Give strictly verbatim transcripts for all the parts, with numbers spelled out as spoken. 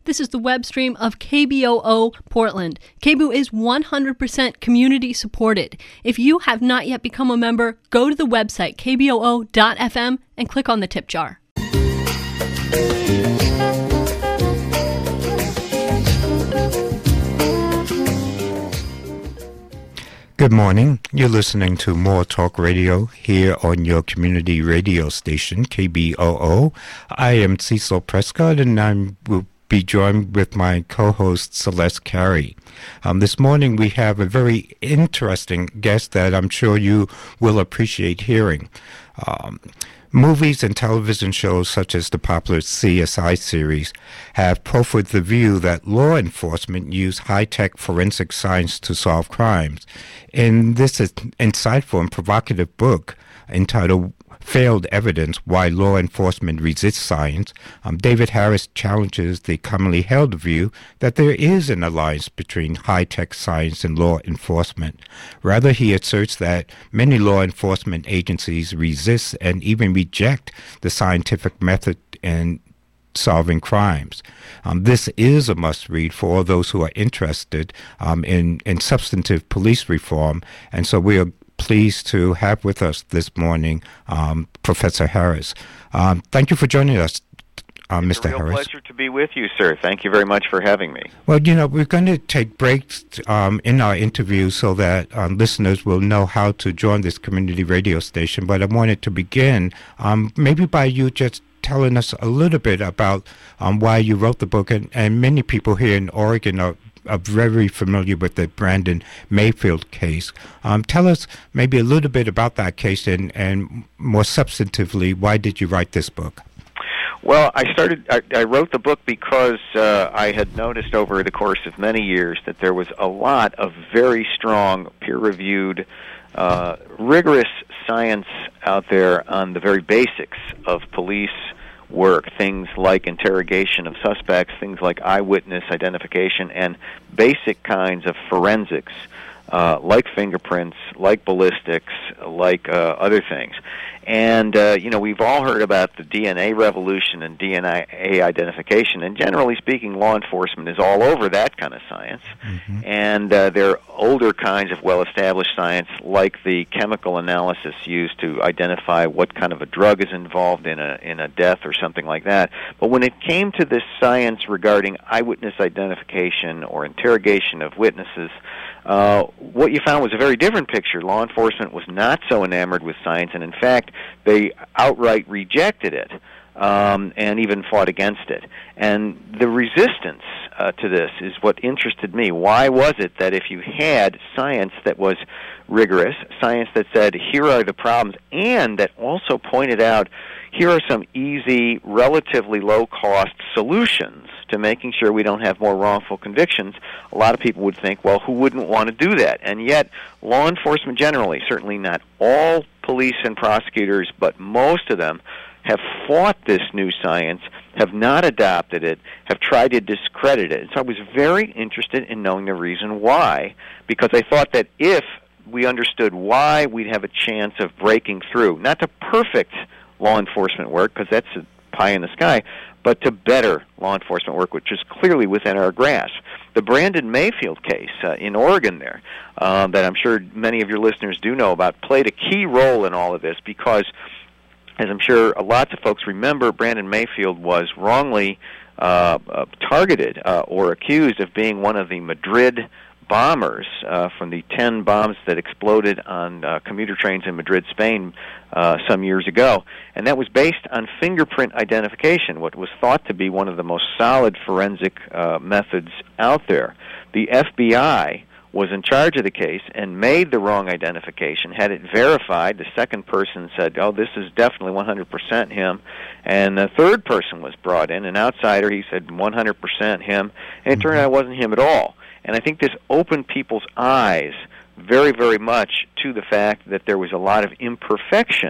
This is the web stream of K B O O Portland. K B O O is one hundred percent community supported. If you have not yet become a member, go to the website k b o o dot f m and click on the tip jar. Good morning. You're listening to More Talk Radio here on your community radio station, K B O O. I am Cecil Prescott, and I will be joined with my co-host, Celeste Carey. Um, this morning, we have a very interesting guest that I'm sure you will appreciate hearing. Um, Movies and television shows such as the popular C S I series have proffered the view that law enforcement use high-tech forensic science to solve crimes. In this insightful and provocative book entitled Failed Evidence, Why Law Enforcement Resists Science, um, David Harris challenges the commonly held view that there is an alliance between high-tech science and law enforcement. Rather, he asserts that many law enforcement agencies resist and even reject the scientific method in solving crimes. Um, this is a must-read for all those who are interested um, in, in substantive police reform, and so we are pleased to have with us this morning um, Professor Harris. Um, thank you for joining us, uh, Mister Harris. It's a real pleasure to be with you, sir. Thank you very much for having me. Well, you know, we're going to take breaks um, in our interview so that um, listeners will know how to join this community radio station, but I wanted to begin um, maybe by you just telling us a little bit about um, why you wrote the book, and, and many people here in Oregon are are very familiar with the Brandon Mayfield case. Um, tell us maybe a little bit about that case, and, and more substantively, why did you write this book? Well, I started. I, I wrote the book because uh, I had noticed over the course of many years that there was a lot of very strong, peer-reviewed, uh, rigorous science out there on the very basics of police work, things like interrogation of suspects, things like eyewitness identification, and basic kinds of forensics, uh, like fingerprints, like ballistics, like uh, other things. And, uh, you know, we've all heard about the D N A revolution and D N A identification, and generally speaking, law enforcement is all over that kind of science. Mm-hmm. And uh, there are older kinds of well-established science, like the chemical analysis used to identify what kind of a drug is involved in a in a death or something like that. But when it came to this science regarding eyewitness identification or interrogation of witnesses, Uh, what you found was a very different picture. Law enforcement was not so enamored with science, and in fact, they outright rejected it um, and even fought against it. And the resistance uh, to this is what interested me. Why was it that if you had science that was rigorous, science that said, here are the problems, and that also pointed out, here are some easy, relatively low-cost solutions to making sure we don't have more wrongful convictions, a lot of people would think, well, who wouldn't want to do that? And yet, law enforcement generally, certainly not all police and prosecutors, but most of them, have fought this new science, have not adopted it, have tried to discredit it. So I was very interested in knowing the reason why, because I thought that if we understood why, we'd have a chance of breaking through, not to perfect law enforcement work, because that's a pie in the sky, but to better law enforcement work, which is clearly within our grasp. The Brandon Mayfield case uh, in Oregon there, uh, that I'm sure many of your listeners do know about, played a key role in all of this because, as I'm sure lots of folks remember, Brandon Mayfield was wrongly uh, uh, targeted uh, or accused of being one of the Madrid bombers uh, from the ten bombs that exploded on uh, commuter trains in Madrid, Spain, uh, some years ago. And that was based on fingerprint identification, what was thought to be one of the most solid forensic uh, methods out there. The F B I was in charge of the case and made the wrong identification, had it verified. The second person said, oh, this is definitely one hundred percent him. And the third person was brought in, an outsider. He said one hundred percent him. And it turned out it wasn't him at all. And I think this opened people's eyes very, very much to the fact that there was a lot of imperfection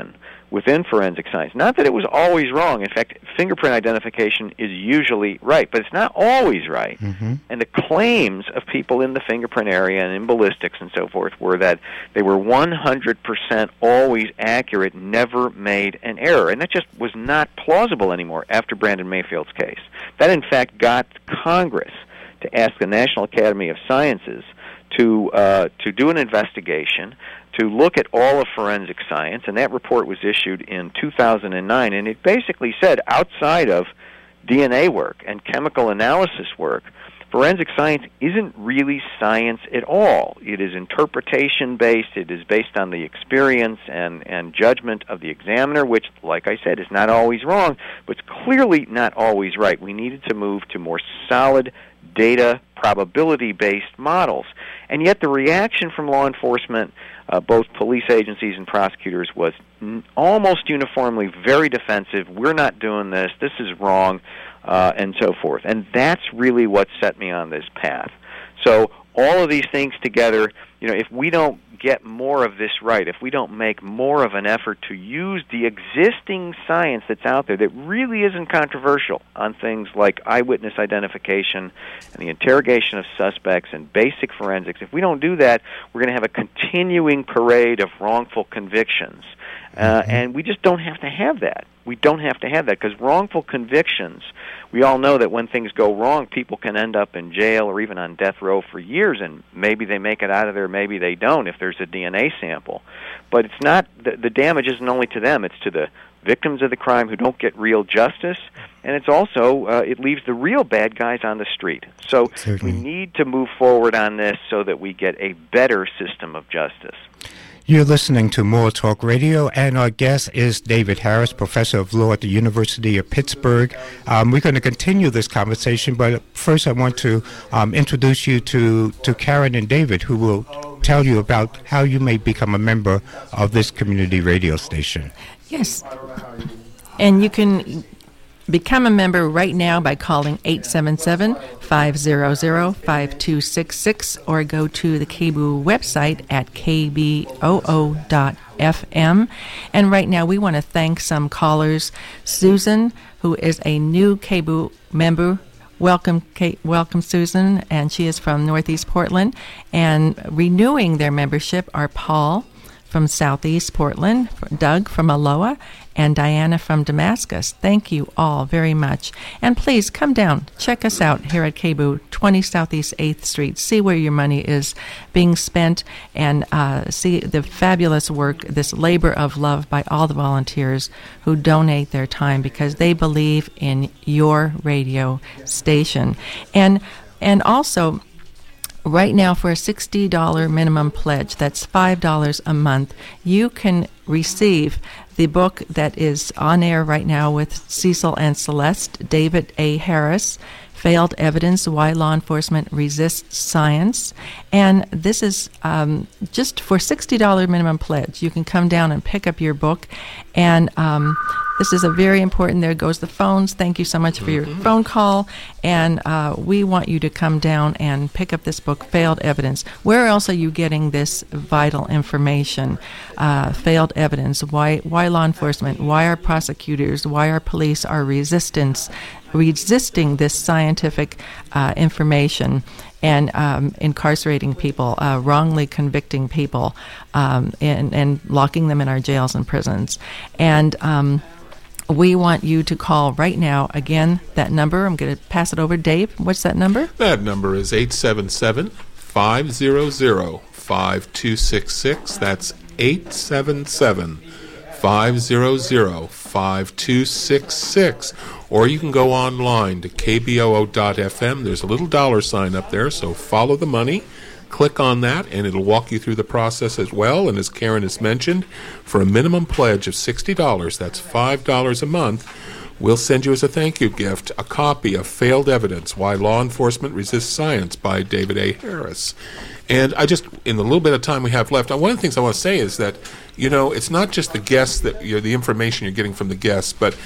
within forensic science. Not that it was always wrong. In fact, fingerprint identification is usually right, but it's not always right. Mm-hmm. And the claims of people in the fingerprint area and in ballistics and so forth were that they were one hundred percent always accurate, never made an error. And that just was not plausible anymore after Brandon Mayfield's case. That, in fact, got Congress to ask the National Academy of Sciences to uh, to do an investigation, to look at all of forensic science, and that report was issued in two thousand nine, and it basically said outside of D N A work and chemical analysis work, forensic science isn't really science at all. It is interpretation-based. It is based on the experience and, and judgment of the examiner, which, like I said, is not always wrong, but it's clearly not always right. We needed to move to more solid data, probability-based models. And yet the reaction from law enforcement, uh, both police agencies and prosecutors, was n- almost uniformly very defensive. We're not doing this. This is wrong, uh, and so forth. And that's really what set me on this path. So all of these things together, you know, if we don't get more of this right, if we don't make more of an effort to use the existing science that's out there that really isn't controversial on things like eyewitness identification and the interrogation of suspects and basic forensics, if we don't do that, we're going to have a continuing parade of wrongful convictions. Uh, and we just don't have to have that. We don't have to have that because wrongful convictions, we all know that when things go wrong, people can end up in jail or even on death row for years, and maybe they make it out of there, maybe they don't if there's a D N A sample. But it's not, the, the damage isn't only to them, it's to the victims of the crime who don't get real justice, and it's also, uh, it leaves the real bad guys on the street. So Certainly. we need to move forward on this so that we get a better system of justice. You're listening to More Talk Radio, and our guest is David Harris, professor of law at the University of Pittsburgh. Um, we're going to continue this conversation, but first I want to um, introduce you to, to Karen and David, who will tell you about how you may become a member of this community radio station. Yes, and you can become a member right now by calling eight seven seven, five hundred, five two six six or go to the K B O O website at k b o o dot f m. And right now we want to thank some callers. Susan, who is a new K B O O member. Welcome, Kate, welcome, Susan, and she is from Northeast Portland. And renewing their membership are Paul from Southeast Portland, Doug from Aloha, and Diana from Damascus. Thank you all very much. And please come down, check us out here at K B O O, twenty Southeast eighth Street. See where your money is being spent and uh, see the fabulous work, this labor of love by all the volunteers who donate their time because they believe in your radio station. And and also, right now, for a sixty dollars minimum pledge, that's five dollars a month, you can receive the book that is on air right now with Cecil and Celeste, David A. Harris, Failed Evidence, Why Law Enforcement Resists Science. And this is um, just for sixty dollars minimum pledge. You can come down and pick up your book. And um, this is a very important, there goes the phones. Thank you so much for your mm-hmm. phone call. And uh, we want you to come down and pick up this book, Failed Evidence. Where else are you getting this vital information? Uh, failed evidence, why, why law enforcement, why our prosecutors, why our police are resistance, resisting this scientific uh, information and um, incarcerating people, uh, wrongly convicting people, um, and, and locking them in our jails and prisons. And um, we want you to call right now. Again, that number, I'm going to pass it over to Dave. What's that number? That number is eight seven seven, five hundred, five two six six. That's eight seven seven, five hundred, five two six six. Or you can go online to k b o o dot f m. There's a little dollar sign up there, so follow the money. Click on that, and it'll walk you through the process as well. And as Karen has mentioned, for a minimum pledge of sixty dollars, that's five dollars a month, we'll send you as a thank you gift a copy of Failed Evidence, Why Law Enforcement Resists Science by David A. Harris. And I just, in the little bit of time we have left, one of the things I want to say is that, you know, it's not just the guests, that you know, the information you're getting from the guests, but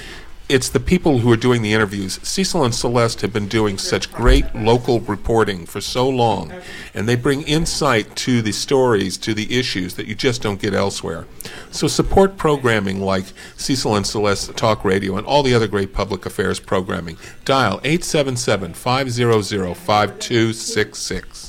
it's the people who are doing the interviews. Cecil and Celeste have been doing such great local reporting for so long, and they bring insight to the stories, to the issues that you just don't get elsewhere. So support programming like Cecil and Celeste Talk Radio and all the other great public affairs programming. Dial eight seven seven, five hundred, five two six six.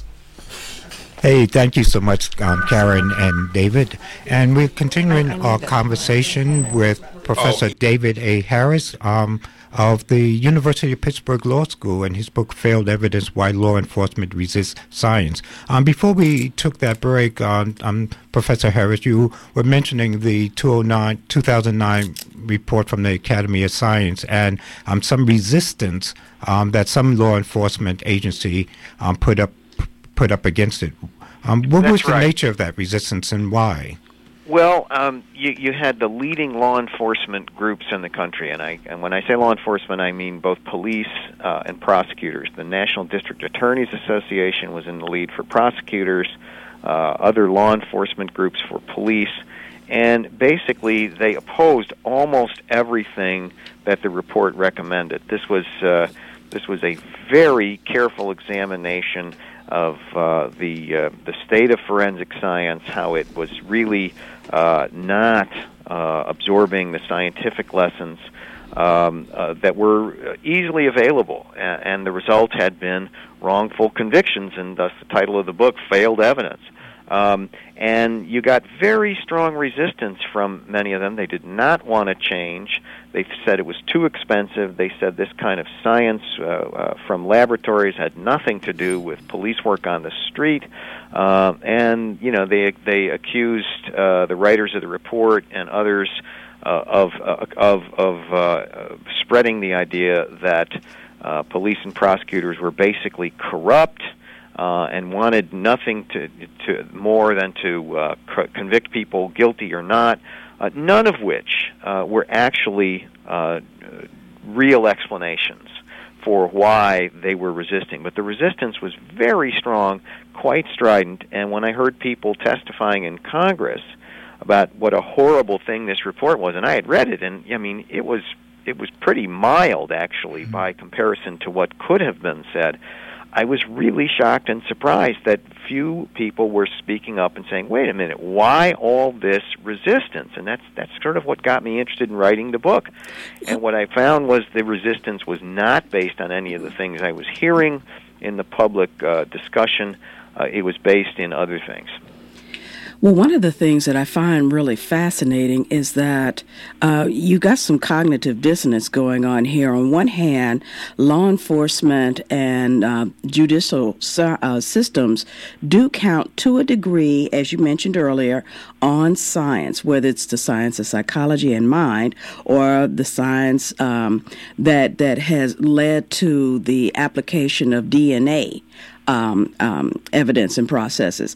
Hey, thank you so much, um, Karen and David. And we're continuing our conversation with Professor Oh. David A. Harris um, of the University of Pittsburgh Law School and his book, Failed Evidence, Why Law Enforcement Resists Science. Um, before we took that break, um, um, Professor Harris, you were mentioning the two thousand nine report from the Academy of Science and um, some resistance um, that some law enforcement agency um, put up put up against it. Um, what That's was the right. nature of that resistance and why? Well, um, you, you had the leading law enforcement groups in the country, and I and when I say law enforcement, I mean both police uh, and prosecutors. The National District Attorneys Association was in the lead for prosecutors, uh, other law enforcement groups for police, and basically they opposed almost everything that the report recommended. This was uh, this was a very careful examination of uh, the uh, the state of forensic science, how it was really uh, not uh, absorbing the scientific lessons um, uh, that were easily available, and, and the result had been wrongful convictions, and thus the title of the book, Failed Evidence. Um, and you got very strong resistance from many of them. They did not want to change. They said it was too expensive. They said this kind of science uh, uh, from laboratories had nothing to do with police work on the street. Uh, and, you know, they they accused uh, the writers of the report and others uh, of, uh, of, of uh, spreading the idea that uh, police and prosecutors were basically corrupt, Uh, and wanted nothing to, to more than to uh, c- convict people guilty or not, uh, none of which uh, were actually uh, real explanations for why they were resisting. But the resistance was very strong, quite strident, and when I heard people testifying in Congress about what a horrible thing this report was, and I had read it, and I mean, it was it was pretty mild, actually, by comparison to what could have been said. I was really shocked and surprised that few people were speaking up and saying, wait a minute, why all this resistance? And that's that's sort of what got me interested in writing the book. And what I found was the resistance was not based on any of the things I was hearing in the public uh, discussion. Uh, it was based in other things. Well, one of the things that I find really fascinating is that uh, you got some cognitive dissonance going on here. On one hand, law enforcement and uh, judicial uh, systems do count to a degree, as you mentioned earlier, on science, whether it's the science of psychology and mind or the science um, that that has led to the application of D N A um, um, evidence and processes.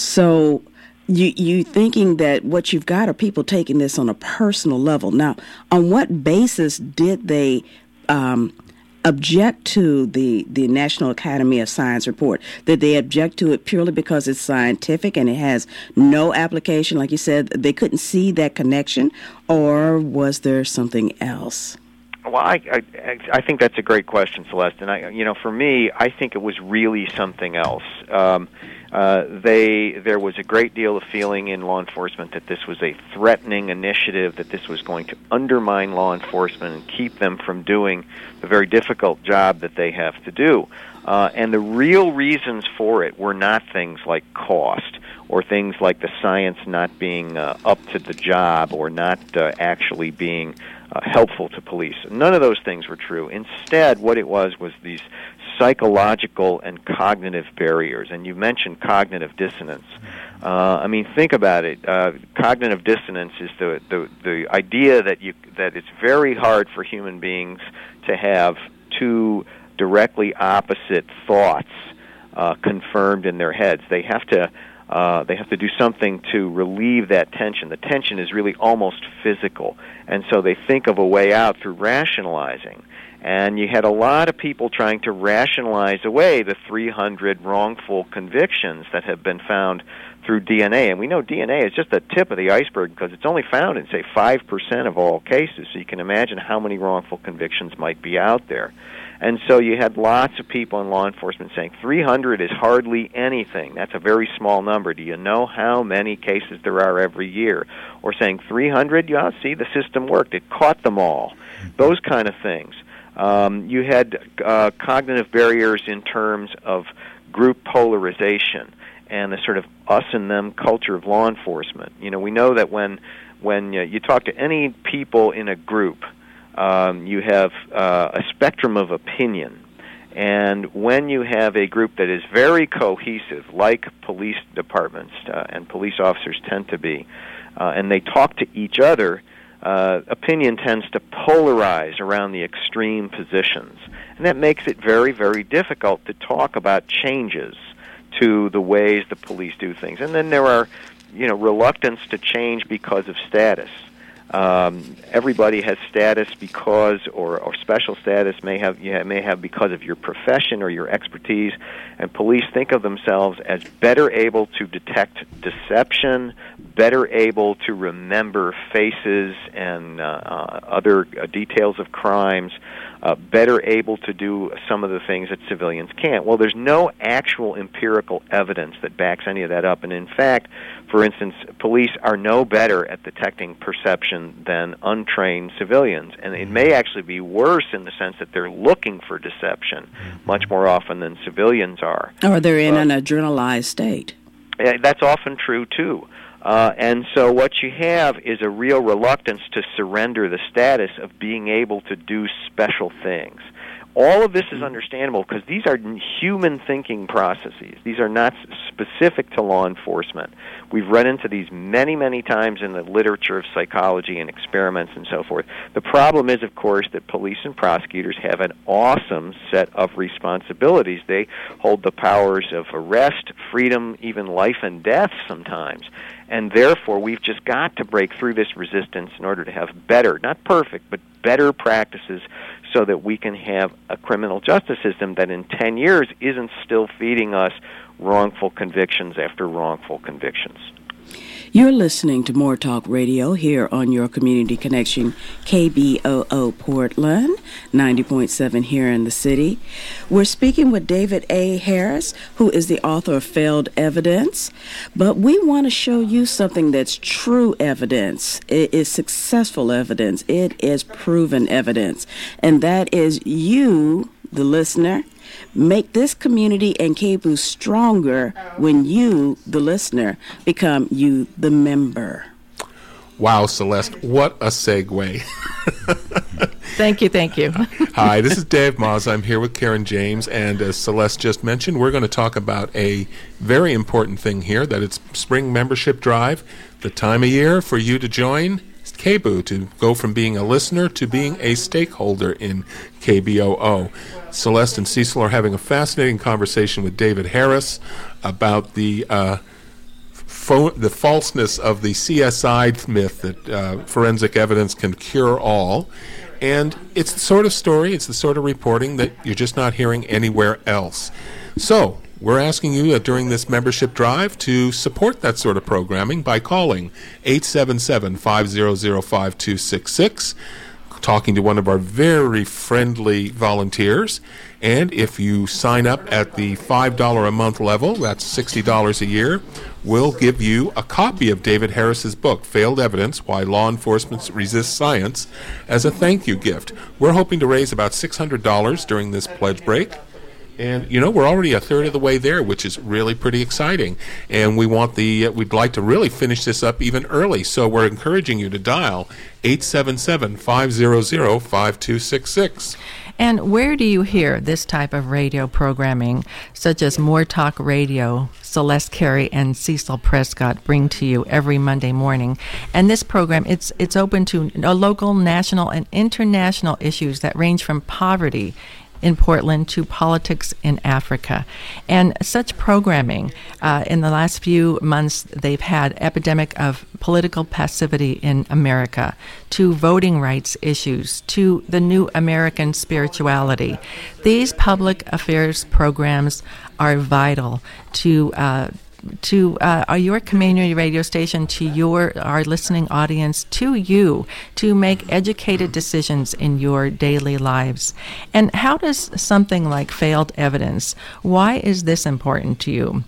So You you thinking that what you've got are people taking this on a personal level. Now, on what basis did they um, object to the, the National Academy of Science report? Did they object to it purely because it's scientific and it has no application? Like you said, they couldn't see that connection, or was there something else? Well, I, I I think that's a great question, Celeste. And I, you know, for me, I think it was really something else. Um, uh, they there was a great deal of feeling in law enforcement that this was a threatening initiative, that this was going to undermine law enforcement and keep them from doing the very difficult job that they have to do. Uh, and the real reasons for it were not things like cost or things like the science not being uh, up to the job or not uh, actually being Uh, helpful to police. None of those things were true. Instead, what it was was these psychological and cognitive barriers. And you mentioned cognitive dissonance. Uh, I mean, think about it. Uh, cognitive dissonance is the, the the idea that you that it's very hard for human beings to have two directly opposite thoughts uh, confirmed in their heads. They have to Uh, they have to do something to relieve that tension. The tension is really almost physical, and so they think of a way out through rationalizing. And you had a lot of people trying to rationalize away the three hundred wrongful convictions that have been found through D N A. And we know D N A is just the tip of the iceberg because it's only found in, say, five percent of all cases. So you can imagine how many wrongful convictions might be out there. And so you had lots of people in law enforcement saying three hundred is hardly anything. That's a very small number. Do you know how many cases there are every year? Or saying three hundred, yeah, see, the system worked. It caught them all. Those kind of things. Um, you had uh, cognitive barriers in terms of group polarization and the sort of us and them culture of law enforcement. You know, we know that when when uh, you talk to any people in a group, um, you have uh, a spectrum of opinion. And when you have a group that is very cohesive, like police departments uh, and police officers tend to be, uh, and they talk to each other, uh, opinion tends to polarize around the extreme positions. And that makes it very, very difficult to talk about changes to the ways the police do things. And then there are, you know, reluctance to change because of status. Um, everybody has status because, or, or special status may have you may have because of your profession or your expertise, and police think of themselves as better able to detect deception, better able to remember faces and uh, uh, other uh, details of crimes, uh, better able to do some of the things that civilians can't. Well, there's no actual empirical evidence that backs any of that up, and in fact, for instance, police are no better at detecting perception than untrained civilians. And it may actually be worse in the sense that they're looking for deception much more often than civilians are. Or they're in uh, an adrenalized state. That's often true, too. Uh, and so what you have is a real reluctance to surrender the status of being able to do special things. All of this is understandable because these are human thinking processes. These are not specific to law enforcement. We've run into these many, many times in the literature of psychology and experiments and so forth. The problem is, of course, that police and prosecutors have an awesome set of responsibilities. They hold the powers of arrest, freedom, even life and death sometimes. And therefore, we've just got to break through this resistance in order to have better, not perfect, but better practices so that we can have a criminal justice system that in ten years isn't still feeding us wrongful convictions after wrongful convictions. You're listening to More Talk Radio here on your Community Connection, K B O O Portland, ninety point seven here in the city. We're speaking with David A. Harris, who is the author of Failed Evidence, but we want to show you something that's true evidence. It is successful evidence. It is proven evidence, and that is you, the listener, make this community and K B O O stronger when you, the listener, become you, the member. Wow, Celeste, what a segue. Thank you, thank you. Hi, this is Dave Moss. I'm here with Karen James, and as Celeste just mentioned, we're going to talk about a very important thing here, that it's spring membership drive, the time of year for you to join K B O O, to go from being a listener to being a stakeholder in K B O O. Celeste and Cecil are having a fascinating conversation with David Harris about the uh, fo- the falseness of the C S I myth that uh, forensic evidence can cure all. And it's the sort of story, it's the sort of reporting that you're just not hearing anywhere else. So, we're asking you uh, during this membership drive to support that sort of programming by calling eight seven seven, five hundred, five two six six, talking to one of our very friendly volunteers. And if you sign up at the five dollars a month level, that's sixty dollars a year, we'll give you a copy of David Harris's book, Failed Evidence, Why Law Enforcement Resists Science, as a thank you gift. We're hoping to raise about six hundred dollars during this pledge break. And, you know, we're already a third of the way there, which is really pretty exciting. And we want the, uh, we'd like to really finish this up even early. So we're encouraging you to dial eight seven seven, five hundred, five two six six. And where do you hear this type of radio programming, such as More Talk Radio, Celeste Carey and Cecil Prescott bring to you every Monday morning? And this program, it's it's open to local, national, and international issues that range from poverty, in Portland to politics in Africa. And such programming, uh, in the last few months, they've had epidemic of political passivity in America, to voting rights issues, to the new American spirituality. These public affairs programs are vital to uh, to uh, your community radio station, to your our listening audience, to you, to make educated decisions in your daily lives. And how does something like failed evidence, why is this important to you?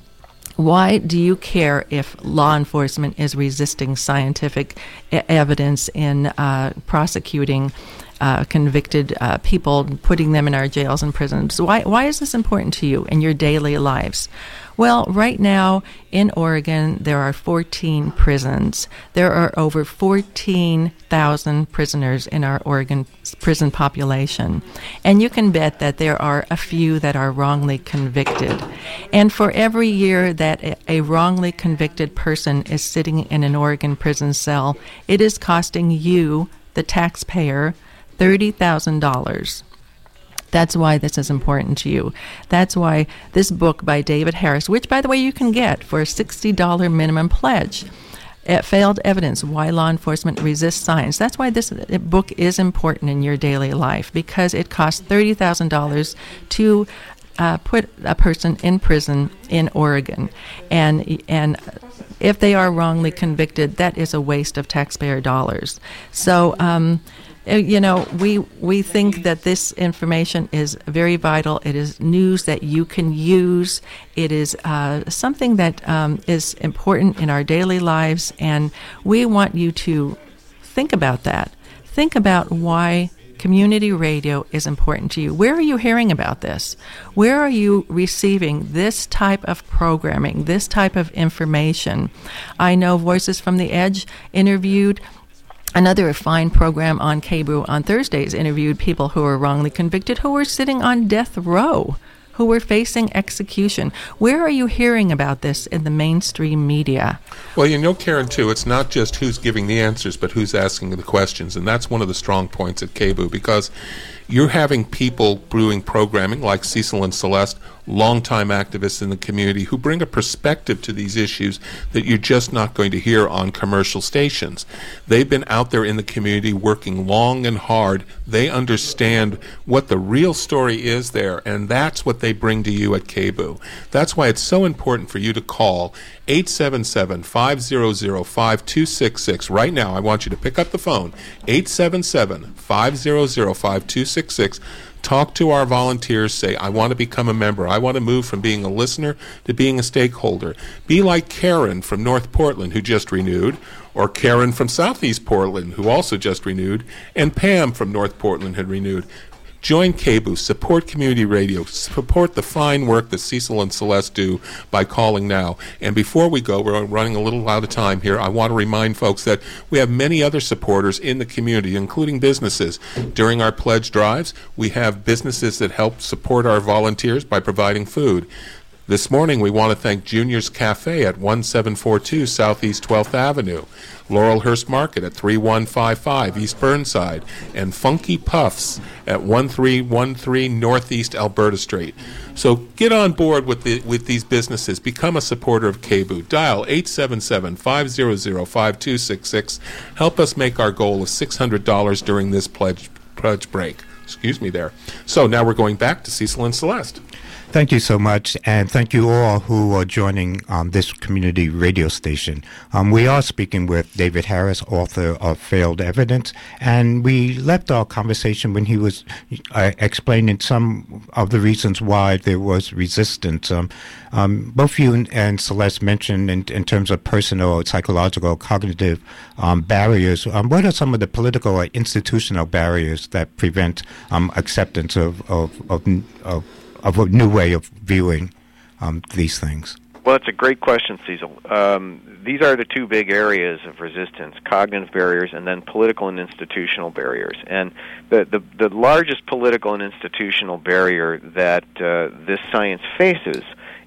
Why do you care if law enforcement is resisting scientific e- evidence in uh, prosecuting uh, convicted uh, people, putting them in our jails and prisons? Why, why is this important to you in your daily lives? Well, right now in Oregon, there are fourteen prisons. There are over fourteen thousand prisoners in our Oregon prison population. And you can bet that there are a few that are wrongly convicted. And for every year that a, a wrongly convicted person is sitting in an Oregon prison cell, it is costing you, the taxpayer, thirty thousand dollars. That's why this is important to you. That's why this book by David Harris, which, by the way, you can get for a sixty dollars minimum pledge, uh, Failed Evidence, Why Law Enforcement Resists Science. That's why this book is important in your daily life, because it costs thirty thousand dollars to uh, put a person in prison in Oregon. And and if they are wrongly convicted, that is a waste of taxpayer dollars. So, um you know, we we think that this information is very vital. It is news that you can use. It is uh, something that um, is important in our daily lives, and we want you to think about that. Think about why community radio is important to you. Where are you hearing about this? Where are you receiving this type of programming, this type of information? I know Voices from the Edge interviewed another fine program on K B O O on Thursdays, interviewed people who were wrongly convicted, who were sitting on death row, who were facing execution. Where are you hearing about this in the mainstream media? Well, you know, Karen, too, it's not just who's giving the answers, but who's asking the questions. And that's one of the strong points at K B O O, because you're having people brewing programming like Cecil and Celeste, longtime activists in the community, who bring a perspective to these issues that you're just not going to hear on commercial stations. They've been out there in the community working long and hard. They understand what the real story is there, and that's what they bring to you at K B O O. That's why it's so important for you to call eight seven seven, five hundred, five two six six. Right now, I want you to pick up the phone, eight seven seven, five hundred, five two six six. Talk to our volunteers. Say, I want to become a member. I want to move from being a listener to being a stakeholder. Be like Karen from North Portland, who just renewed, or Karen from Southeast Portland, who also just renewed, and Pam from North Portland had renewed. Join K B O O, support community radio, support the fine work that Cecil and Celeste do by calling now. And before we go, we're running a little out of time here, I want to remind folks that we have many other supporters in the community, including businesses. During our pledge drives, we have businesses that help support our volunteers by providing food. This morning, we want to thank Junior's Cafe at one seven four two Southeast twelfth Avenue, Laurelhurst Market at three one five five East Burnside, and Funky Puffs at one three one three Northeast Alberta Street. So get on board with the, with these businesses. Become a supporter of K B O O. Dial eight seven seven, five hundred, five two six six. Help us make our goal of six hundred dollars during this pledge, pledge break. Excuse me there. So now we're going back to Cecil and Celeste. Thank you so much, and thank you all who are joining um, this community radio station. Um, we are speaking with David Harris, author of Failed Evidence, and we left our conversation when he was uh, explaining some of the reasons why there was resistance. Um, um, both you and, and Celeste mentioned in, in terms of personal, psychological, cognitive um, barriers. Um, what are some of the political or institutional barriers that prevent um, acceptance of, of, of, of of a new way of viewing um, these things? Well, it's a great question, Cecil. Um, these are the two big areas of resistance, cognitive barriers and then political and institutional barriers. And the, the, the largest political and institutional barrier that uh, this science faces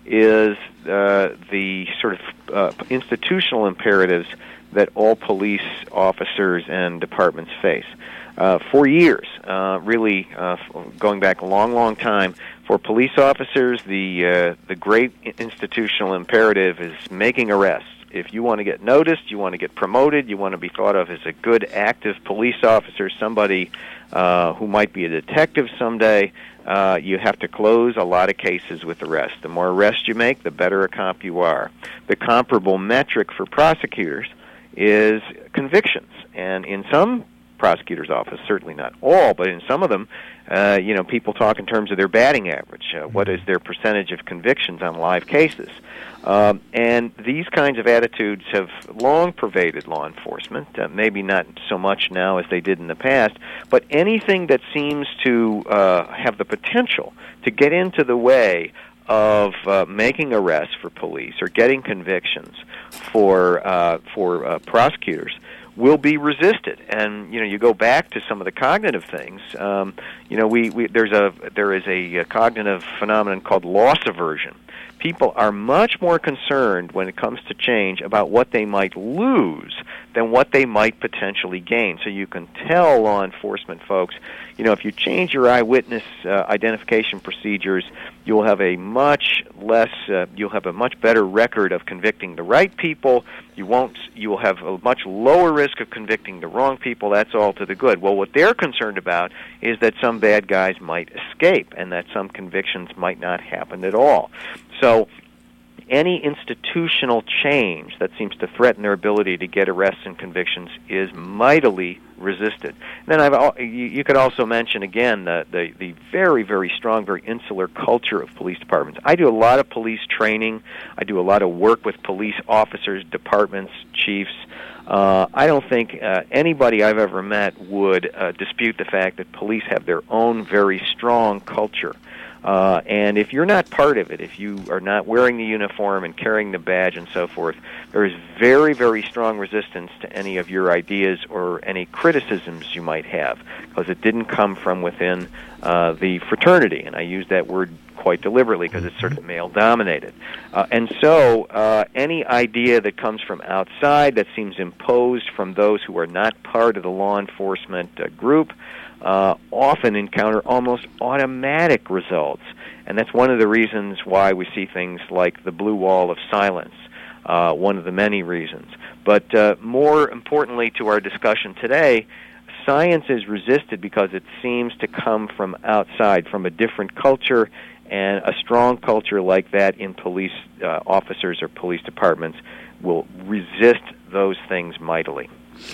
is uh, the sort of uh, institutional imperatives that all police officers and departments face. uh, for years, uh, really uh, going back a long, long time. For police officers, the uh, the great institutional imperative is making arrests. If you want to get noticed, you want to get promoted, you want to be thought of as a good, active police officer, somebody uh, who might be a detective someday, uh, you have to close a lot of cases with arrests. The more arrests you make, the better a cop you are. The comparable metric for prosecutors is convictions. And in some prosecutor's office, certainly not all, but in some of them, uh, you know, people talk in terms of their batting average. Uh, what is their percentage of convictions on live cases? Um, and these kinds of attitudes have long pervaded law enforcement, uh, maybe not so much now as they did in the past, but anything that seems to uh, have the potential to get into the way of uh, making arrests for police or getting convictions for uh, for uh, prosecutors will be resisted. And you know, you go back to some of the cognitive things. Um, you know, we, we there's a there is a, a cognitive phenomenon called loss aversion. People are much more concerned when it comes to change about what they might lose than what they might potentially gain. So you can tell law enforcement folks, you know, if you change your eyewitness uh, identification procedures, you'll have a much less, uh, you'll have a much better record of convicting the right people. You won't, you will have a much lower risk of convicting the wrong people. That's all to the good. Well, what they're concerned about is that some bad guys might escape and that some convictions might not happen at all. So any institutional change that seems to threaten their ability to get arrests and convictions is mightily resisted. And then I've, you, you could also mention, again, the, the, the very, very strong, very insular culture of police departments. I do a lot of police training. I do a lot of work with police officers, departments, chiefs. Uh, I don't think uh, anybody I've ever met would uh, dispute the fact that police have their own very strong culture. Uh, and if you're not part of it, if you are not wearing the uniform and carrying the badge and so forth, there is very, very strong resistance to any of your ideas or any criticisms you might have, because it didn't come from within uh, the fraternity. And I use that word quite deliberately because it's sort of male-dominated. Uh, and so uh, any idea that comes from outside that seems imposed from those who are not part of the law enforcement uh, group Uh, often encounter almost automatic results. And that's one of the reasons why we see things like the blue wall of silence, uh, one of the many reasons. But uh, more importantly to our discussion today, science is resisted because it seems to come from outside, from a different culture, and a strong culture like that in police uh, officers or police departments will resist those things mightily.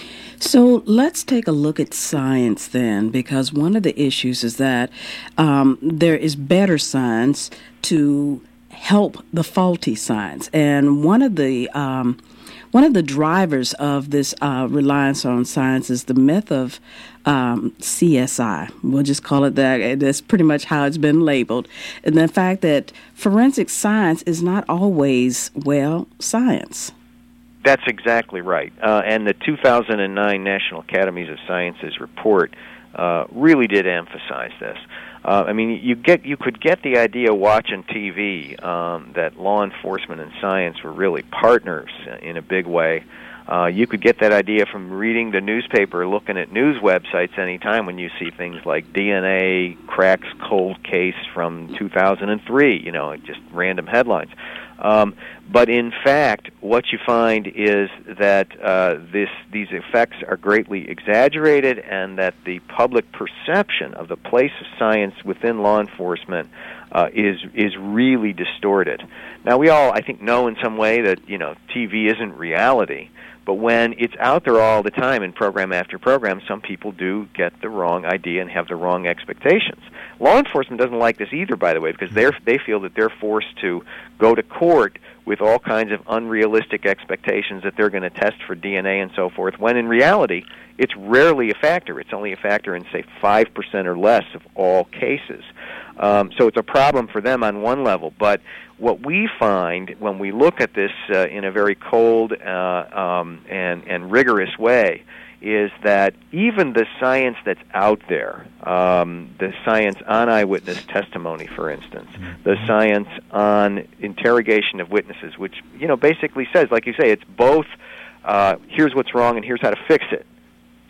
So let's take a look at science then, because one of the issues is that um, there is better science to help the faulty science, and one of the um, one of the drivers of this uh, reliance on science is the myth of um, C S I. We'll just call it that. That's pretty much how it's been labeled, and the fact that forensic science is not always, well, science. That's exactly right. Uh, and the two thousand nine National Academies of Sciences report uh, really did emphasize this. Uh, I mean, you get you could get the idea watching T V um, that law enforcement and science were really partners in a big way. Uh, you could get that idea from reading the newspaper, looking at news websites anytime when you see things like D N A cracks cold case from two thousand three, you know, just random headlines. Um, but in fact, what you find is that uh, this these effects are greatly exaggerated, and that the public perception of the place of science within law enforcement uh, is is really distorted. Now, we all, I think, know in some way that, you know, T V isn't reality. But when it's out there all the time in program after program, some people do get the wrong idea and have the wrong expectations. Law enforcement doesn't like this either, by the way, because they're, they feel that they're forced to go to court with all kinds of unrealistic expectations that they're going to test for D N A and so forth, when in reality, it's rarely a factor. It's only a factor in, say, five percent or less of all cases. Um, so it's a problem for them on one level. But what we find when we look at this uh, in a very cold uh, um, and, and rigorous way is that even the science that's out there, um, the science on eyewitness testimony, for instance, the science on interrogation of witnesses, which, you know, basically says, like you say, it's both uh, here's what's wrong and here's how to fix it.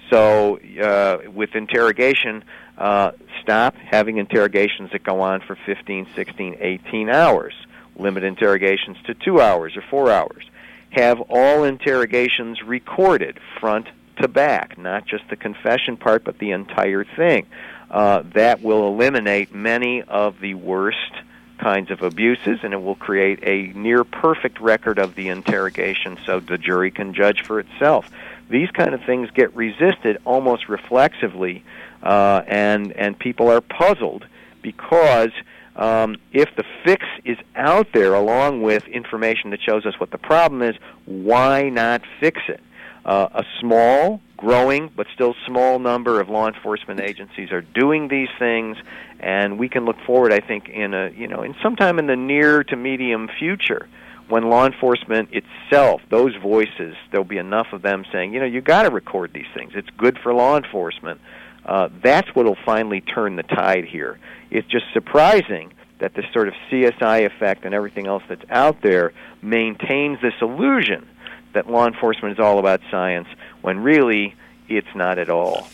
So uh, with interrogation, uh, stop having interrogations that go on for fifteen, sixteen, eighteen hours. Limit interrogations to two hours or four hours. Have all interrogations recorded front to back, not just the confession part, but the entire thing. Uh, that will eliminate many of the worst kinds of abuses, and it will create a near-perfect record of the interrogation so the jury can judge for itself. These kind of things get resisted almost reflexively, uh, and, and people are puzzled because um, if the fix is out there along with information that shows us what the problem is, why not fix it? Uh, a small, growing, but still small number of law enforcement agencies are doing these things, and we can look forward, I think, in a you know, in sometime in the near to medium future, when law enforcement itself, those voices, there'll be enough of them saying, you know, you got to record these things. It's good for law enforcement. Uh, that's what will finally turn the tide here. It's just surprising that this sort of C S I effect and everything else that's out there maintains this illusion that law enforcement is all about science, when really it's not at all.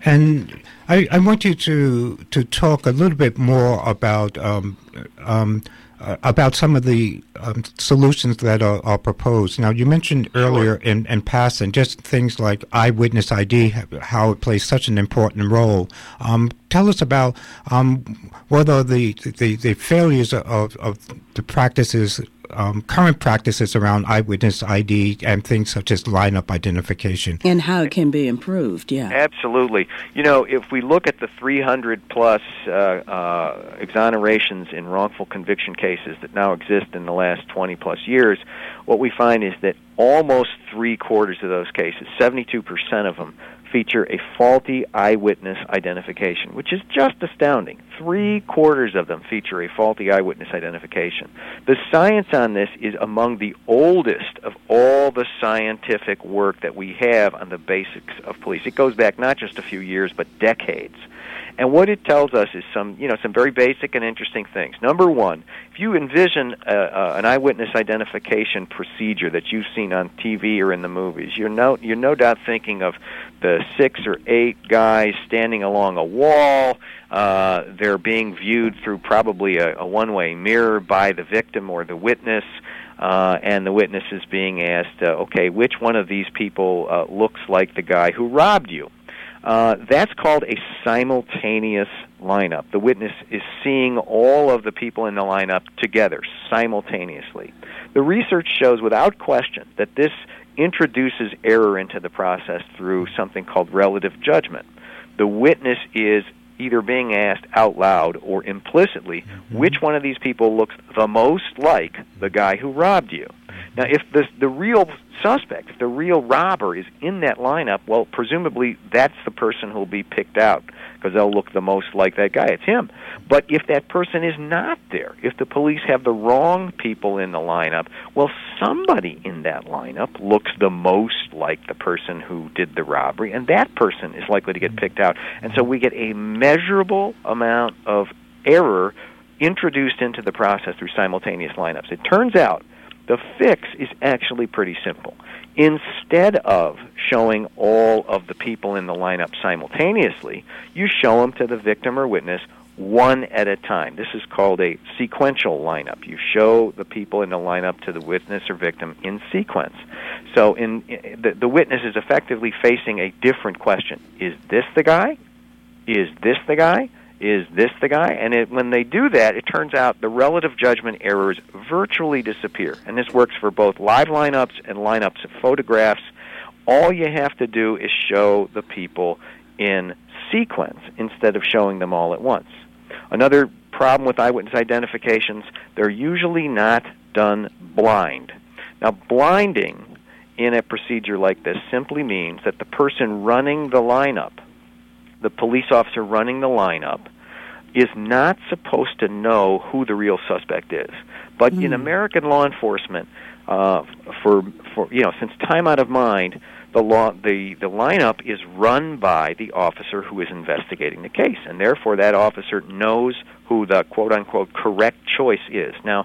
And I, I want you to to talk a little bit more about um, um, uh, about some of the um, solutions that are, are proposed. Now, you mentioned earlier sure. in, in passing just things like eyewitness I D, how it plays such an important role. Um, tell us about um, what are the, the, the failures of, of the practices, Um, current practices around eyewitness I D and things such as lineup identification. And how it can be improved, yeah. Absolutely. You know, if we look at the three hundred plus uh, uh, exonerations in wrongful conviction cases that now exist in the last twenty plus years, what we find is that almost three-quarters of those cases, seventy-two percent of them, feature a faulty eyewitness identification, which is just astounding. Three-quarters of them feature a faulty eyewitness identification. The science on this is among the oldest of all the scientific work that we have on the basics of police. It goes back not just a few years, but decades. And what it tells us is some, you know, some very basic and interesting things. Number one, if you envision a, a, an eyewitness identification procedure that you've seen on T V or in the movies, you're no, you're no doubt thinking of the six or eight guys standing along a wall. Uh, they're being viewed through probably a, a one-way mirror by the victim or the witness. Uh, and the witness is being asked, uh, okay, which one of these people uh, looks like the guy who robbed you? Uh, that's called a simultaneous lineup. The witness is seeing all of the people in the lineup together, simultaneously. The research shows without question that this introduces error into the process through something called relative judgment. The witness is either being asked out loud or implicitly, mm-hmm. which one of these people looks the most like the guy who robbed you? Now, if the, the real suspect, if the real robber is in that lineup, well, presumably that's the person who will be picked out because they'll look the most like that guy. It's him. But if that person is not there, if the police have the wrong people in the lineup, well, somebody in that lineup looks the most like the person who did the robbery, and that person is likely to get picked out. And so we get a measurable amount of error introduced into the process through simultaneous lineups. It turns out the fix is actually pretty simple. Instead of showing all of the people in the lineup simultaneously, you show them to the victim or witness one at a time. This is called a sequential lineup. You show the people in the lineup to the witness or victim in sequence. So in, in the, the witness is effectively facing a different question. Is this the guy? Is this the guy? Is this the guy? And it, when they do that, it turns out the relative judgment errors virtually disappear. And this works for both live lineups and lineups of photographs. All you have to do is show the people in sequence instead of showing them all at once. Another problem with eyewitness identifications, they're usually not done blind. Now, blinding in a procedure like this simply means that the person running the lineup, the police officer running the lineup, is not supposed to know who the real suspect is. But mm. in American law enforcement, uh, for for you know, since time out of mind, the law the the lineup is run by the officer who is investigating the case, and therefore that officer knows who the quote unquote correct choice is. Now,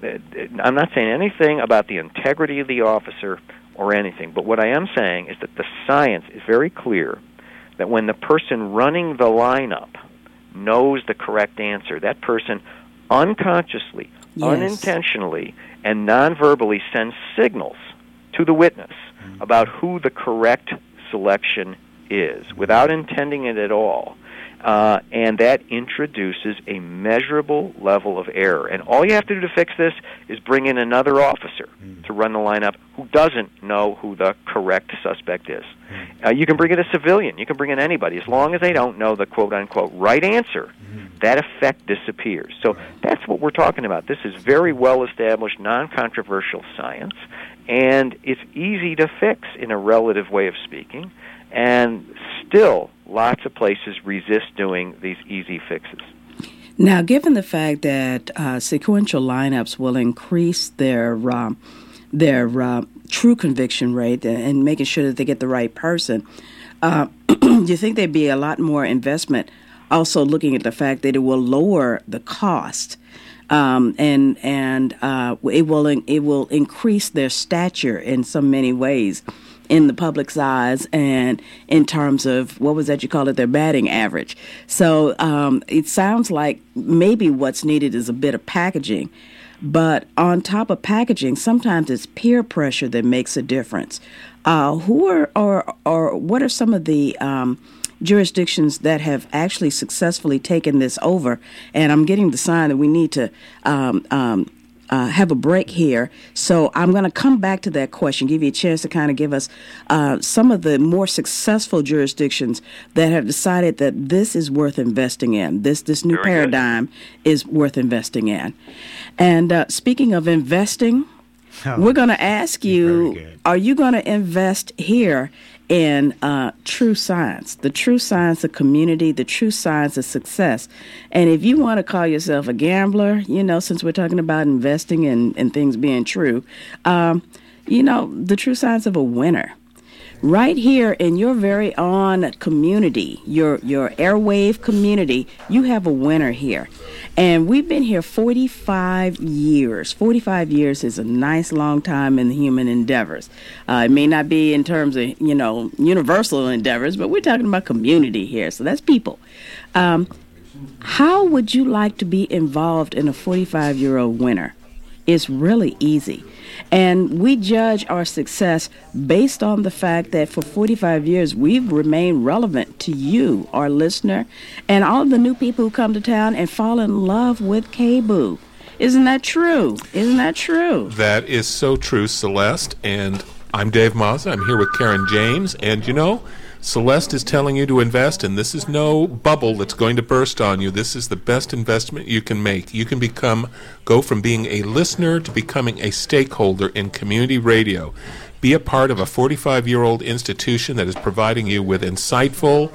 I'm not saying anything about the integrity of the officer or anything, but what I am saying is that the science is very clear that when the person running the lineup knows the correct answer, that person unconsciously, yes. unintentionally, and non-verbally sends signals to the witness mm-hmm. about who the correct selection is, without intending it at all. Uh, and that introduces a measurable level of error. And all you have to do to fix this is bring in another officer mm. to run the lineup who doesn't know who the correct suspect is. Mm. Uh, you can bring in a civilian. You can bring in anybody. As long as they don't know the quote-unquote right answer, mm. that effect disappears. So that's what we're talking about. This is very well-established, non-controversial science, and it's easy to fix in a relative way of speaking. And still, lots of places resist doing these easy fixes. Now, given the fact that uh, sequential lineups will increase their uh, their uh, true conviction rate and, and making sure that they get the right person, uh, do you think there'd be a lot more investment? Also, looking at the fact that it will lower the cost, um, and and uh, it will it will increase their stature in so many ways in the public's eyes and in terms of, what was that you call it, their batting average. So um, it sounds like maybe what's needed is a bit of packaging. But on top of packaging, sometimes it's peer pressure that makes a difference. Uh, who are, or, or what are some of the um, jurisdictions that have actually successfully taken this over? And I'm getting the sign that we need to um, um, Uh, have a break here. So I'm going to come back to that question, give you a chance to kind of give us uh, some of the more successful jurisdictions that have decided that this is worth investing in. This this new Very paradigm good. is worth investing in. And uh, speaking of investing, oh, we're going to ask you, are you going to invest here in uh, true science, the true science of community, the true science of success? And if you want to call yourself a gambler, you know, since we're talking about investing and, and things being true, um, you know, the true science of a winner. Right here in your very own community, your your airwave community, you have a winner here. And we've been here forty-five years. forty-five years is a nice long time in the human endeavors. Uh, it may not be in terms of, you know, universal endeavors, but we're talking about community here. So that's people. Um, how would you like to be involved in a forty-five-year-old winner? It's really easy. And we judge our success based on the fact that for forty-five years, we've remained relevant to you, our listener, and all of the new people who come to town and fall in love with K B O O. Isn't that true? Isn't that true? That is so true, Celeste. And I'm Dave Mazza. I'm here with Karen James. And, you know, Celeste is telling you to invest, and this is no bubble that's going to burst on you. This is the best investment you can make. You can become, go from being a listener to becoming a stakeholder in community radio. Be a part of a forty-five-year-old institution that is providing you with insightful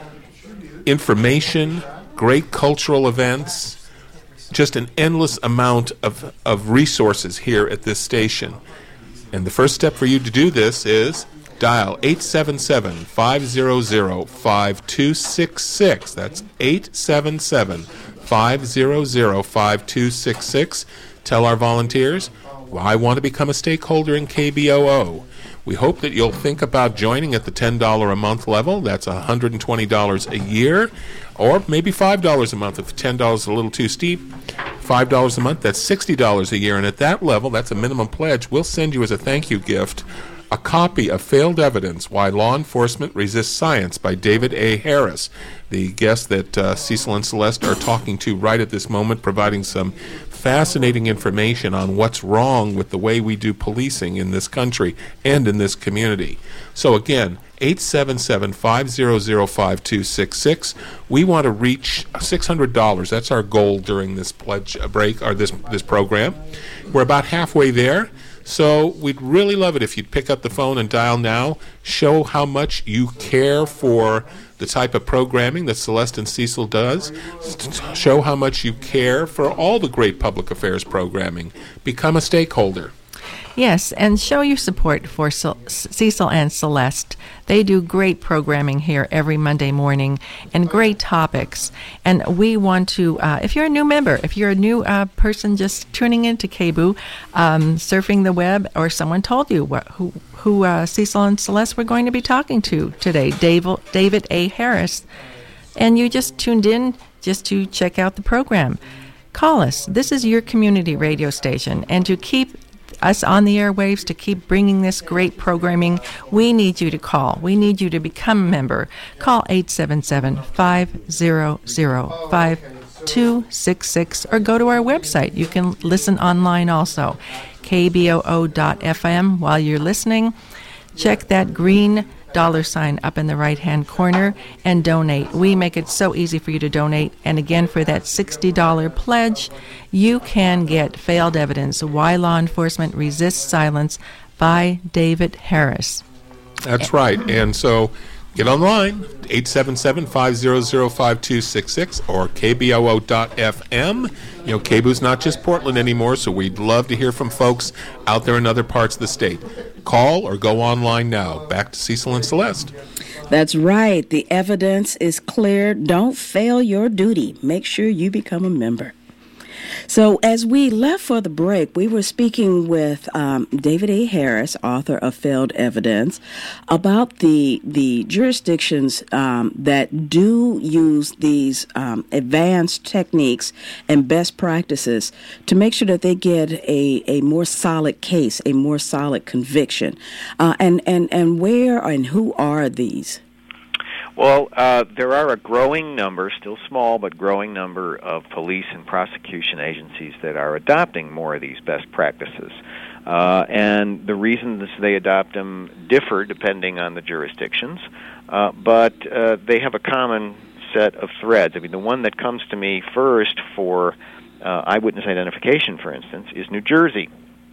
information, great cultural events, just an endless amount of, of resources here at this station. And the first step for you to do this is dial eight seven seven, five zero zero, five two six six. That's eight seven seven, five zero zero, five two six six. Tell our volunteers, well, I want to become a stakeholder in K B O O. We hope that you'll think about joining at the ten dollars a month level. That's one hundred twenty dollars a year. Or maybe five dollars a month if ten dollars is a little too steep. five dollars a month, that's sixty dollars a year. And at that level, that's a minimum pledge. We'll send you as a thank you gift a copy of Failed Evidence, Why Law Enforcement Resists Science by David A. Harris, the guest that uh, Cecil and Celeste are talking to right at this moment, providing some fascinating information on what's wrong with the way we do policing in this country and in this community. So again, eight seven seven, five zero zero, five two six six. We want to reach six hundred dollars. That's our goal during this pledge break, or this, this program. We're about halfway there. So we'd really love it if you'd pick up the phone and dial now. Show how much you care for the type of programming that Celeste and Cecil does. Show how much you care for all the great public affairs programming. Become a stakeholder. Yes, and show your support for Cecil and Celeste. They do great programming here every Monday morning and great topics. And we want to, uh, if you're a new member, if you're a new uh, person just tuning into K B O O, um, surfing the web, or someone told you what, who, who uh, Cecil and Celeste were going to be talking to today, David, David A. Harris, and you just tuned in just to check out the program, call us. This is your community radio station, and to keep us on the airwaves, to keep bringing this great programming, we need you to call. We need you to become a member. Call eight seven seven, five zero zero, five two six six or go to our website. You can listen online also, K B O O dot F M. While you're listening, check that green dollar sign up in the right-hand corner and donate. We make it so easy for you to donate. And again, for that sixty dollars pledge, you can get Failed Evidence, Why Law Enforcement Resists Silence by David Harris. That's right. And so get online, eight seven seven, five zero zero, five two six six or K B O O dot F M. You know, K B O O's not just Portland anymore, so we'd love to hear from folks out there in other parts of the state. Call or go online now. Back to Cecil and Celeste. That's right. The evidence is clear. Don't fail your duty. Make sure you become a member. So as we left for the break, we were speaking with um, David A. Harris, author of Failed Evidence, about the the jurisdictions um, that do use these um, advanced techniques and best practices to make sure that they get a, a more solid case, a more solid conviction. Uh, and, and, and where and who are these? Well, uh, there are a growing number, still small, but growing number of police and prosecution agencies that are adopting more of these best practices. Uh, and the reasons they adopt them differ depending on the jurisdictions, uh, but uh, they have a common set of threads. I mean, the one that comes to me first for uh, eyewitness identification, for instance, is New Jersey.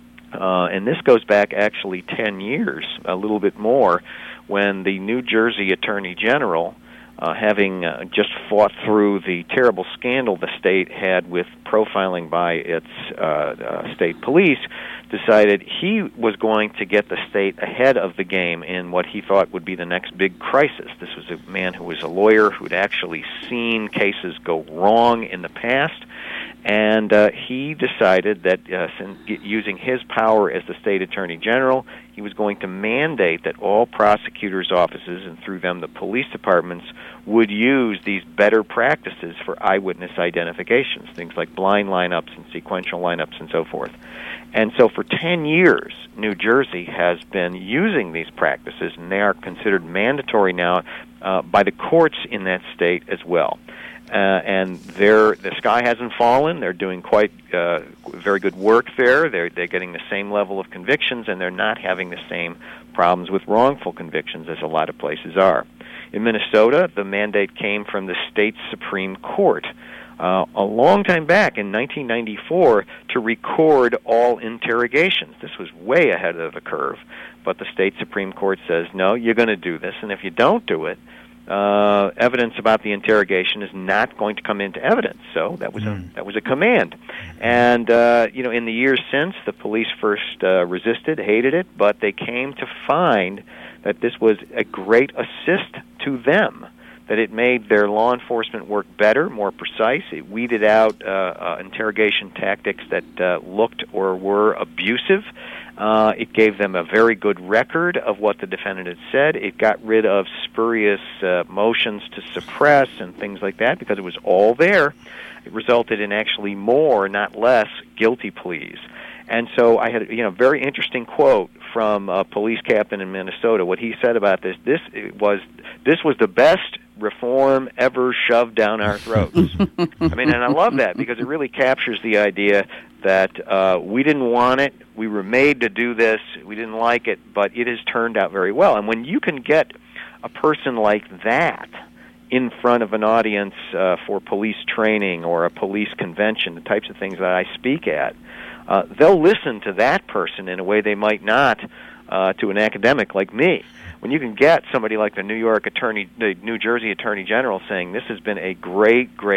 Uh, and this goes back actually ten years, a little bit more, when the New Jersey Attorney General, uh, having uh, just fought through the terrible scandal the state had with profiling by its uh, uh, state police, decided he was going to get the state ahead of the game in what he thought would be the next big crisis. This was a man who was a lawyer who'd actually seen cases go wrong in the past, and uh, he decided that uh, using his power as the state attorney general, he was going to mandate that all prosecutors' offices, and through them the police departments, would use these better practices for eyewitness identifications, things like blind lineups and sequential lineups and so forth. And so for ten years, New Jersey has been using these practices, and they are considered mandatory now uh, by the courts in that state as well. Uh, and they're, the sky hasn't fallen. They're doing quite uh, very good work there. They're, they're getting the same level of convictions, and they're not having the same problems with wrongful convictions as a lot of places are. In Minnesota, the mandate came from the state Supreme Court uh, a long time back in nineteen ninety-four to record all interrogations. This was way ahead of the curve, but the state Supreme Court says, no, you're going to do this, and if you don't do it, Uh, evidence about the interrogation is not going to come into evidence. So that was mm. a that was a command, and uh, you know, in the years since, the police first uh, resisted, hated it, but they came to find that this was a great assist to them. That it made their law enforcement work better, more precise. It weeded out uh, uh, interrogation tactics that uh, looked or were abusive. Uh, it gave them a very good record of what the defendant had said. It got rid of spurious uh, motions to suppress and things like that because it was all there. It resulted in actually more, not less, guilty pleas. And so I had, you know, a very interesting quote from a police captain in Minnesota. What he said about this, this was, this was the best reform ever shoved down our throats. I mean, and I love that because it really captures the idea that uh, we didn't want it, we were made to do this, we didn't like it, but it has turned out very well. And when you can get a person like that in front of an audience uh, for police training or a police convention, the types of things that I speak at, uh, they'll listen to that person in a way they might not uh, to an academic like me. When you can get somebody like the New York Attorney, the New Jersey Attorney General saying this has been a great, great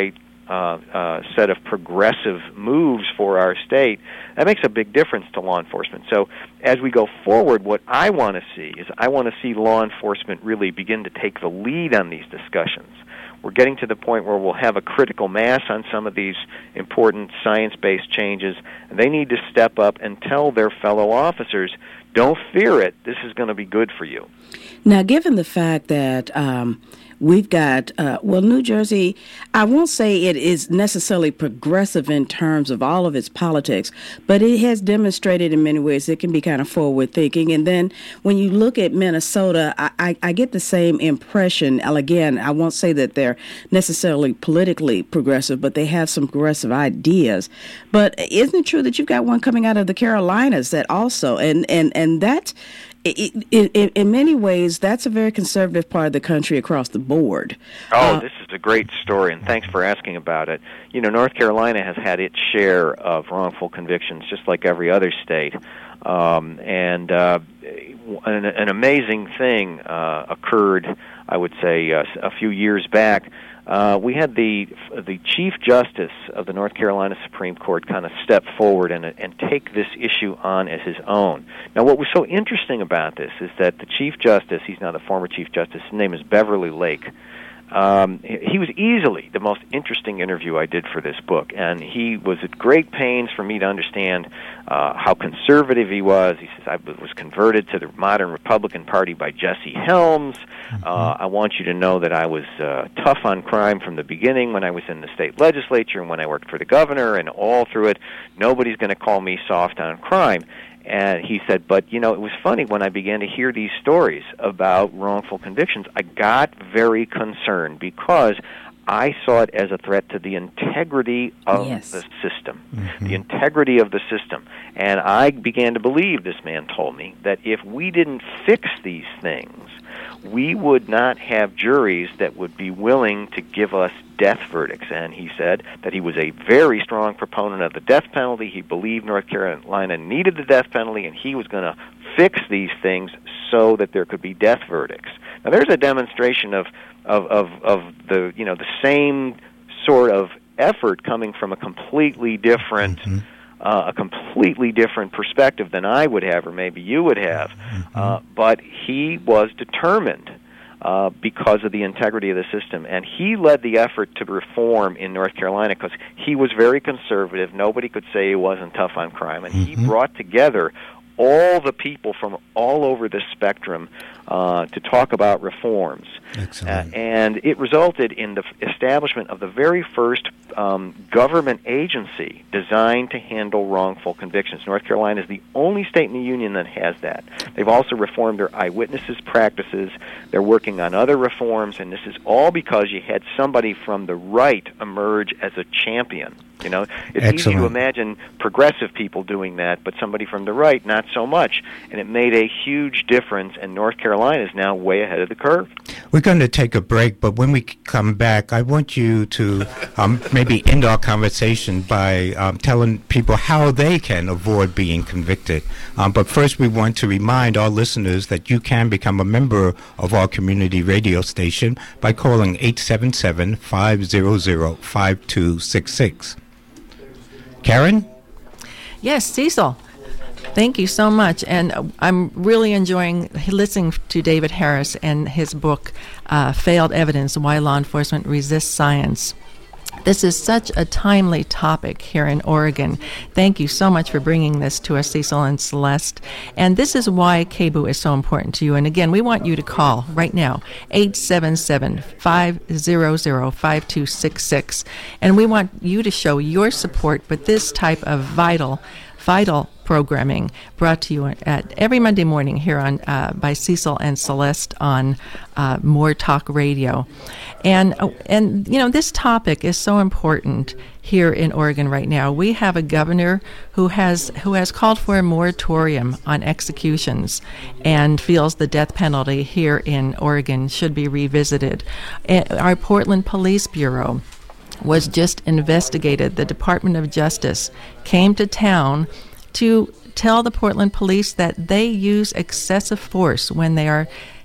uh, uh, set of progressive moves for our state, that makes a big difference to law enforcement. So as we go forward, what I want to see is I want to see law enforcement really begin to take the lead on these discussions. We're getting to the point where we'll have a critical mass on some of these important science-based changes, and they need to step up and tell their fellow officers, don't fear it, this is going to be good for you. Now, given the fact that um, we've got, uh, well, New Jersey, I won't say it is necessarily progressive in terms of all of its politics, but it has demonstrated in many ways it can be kind of forward-thinking. And then when you look at Minnesota, I, I, I get the same impression. Again, I won't say that they're necessarily politically progressive, but they have some progressive ideas. But isn't it true that you've got one coming out of the Carolinas that also, and, and, and that... It, it, it, in many ways, that's a very conservative part of the country across the board. Oh, uh, this is a great story, and thanks for asking about it. You know, North Carolina has had its share of wrongful convictions, just like every other state. Um, and uh, an, an amazing thing uh, occurred, I would say, uh, a few years back. Uh, we had the the Chief Justice of the North Carolina Supreme Court kind of step forward and and take this issue on as his own. Now, what was so interesting about this is that the Chief Justice, he's now the former Chief Justice, his name is Beverly Lake. Um, he was easily the most interesting interview I did for this book, and he was at great pains for me to understand uh, how conservative he was. He says, I was converted to the modern Republican Party by Jesse Helms. Uh, I want you to know that I was uh, tough on crime from the beginning when I was in the state legislature and when I worked for the governor, and all through it, nobody's going to call me soft on crime. And he said, but, you know, it was funny when I began to hear these stories about wrongful convictions, I got very concerned because I saw it as a threat to the integrity of yes. the system, mm-hmm. the integrity of the system. And I began to believe, this man told me, that if we didn't fix these things, we would not have juries that would be willing to give us death verdicts. And he said that he was a very strong proponent of the death penalty. He believed North Carolina needed the death penalty, and he was going to fix these things so that there could be death verdicts. Now, there's a demonstration of, of, of, of the, you know, the same sort of effort coming from a completely different mm-hmm. Uh, a completely different perspective than I would have, or maybe you would have. Mm-hmm. Uh, but he was determined uh, because of the integrity of the system, and he led the effort to reform in North Carolina because he was very conservative. Nobody could say he wasn't tough on crime, and mm-hmm. he brought together all the people from all over the spectrum uh, to talk about reforms. Excellent. Uh, and it resulted in the establishment of the very first um, government agency designed to handle wrongful convictions. North Carolina is the only state in the union that has that. They've also reformed their eyewitnesses practices. They're working on other reforms, and this is all because you had somebody from the right emerge as a champion. You know, it's Excellent. easy to imagine progressive people doing that, but somebody from the right, not so much. And it made a huge difference, and North Carolina is now way ahead of the curve. We're going to take a break, but when we come back, I want you to um, maybe end our conversation by um, telling people how they can avoid being convicted. Um, but first, we want to remind our listeners that you can become a member of our community radio station by calling eight seven seven, five hundred, five two six six. Karen? Yes, Cecil. Thank you so much. And I'm really enjoying listening to David Harris and his book, uh, Failed Evidence, Why Law Enforcement Resists Science. This is such a timely topic here in Oregon. Thank you so much for bringing this to us, Cecil and Celeste. And this is why K B O O is so important to you. And again, we want you to call right now, eight seven seven, five hundred, five two six six. And we want you to show your support with this type of vital, vital programming brought to you at every Monday morning here on uh, by Cecil and Celeste on uh, More Talk Radio. And, uh, and, you know, this topic is so important here in Oregon right now. We have a governor who has who has called for a moratorium on executions and feels the death penalty here in Oregon should be revisited. And our Portland Police Bureau was just investigated. The Department of Justice came to town to tell the Portland police that they use excessive force when they are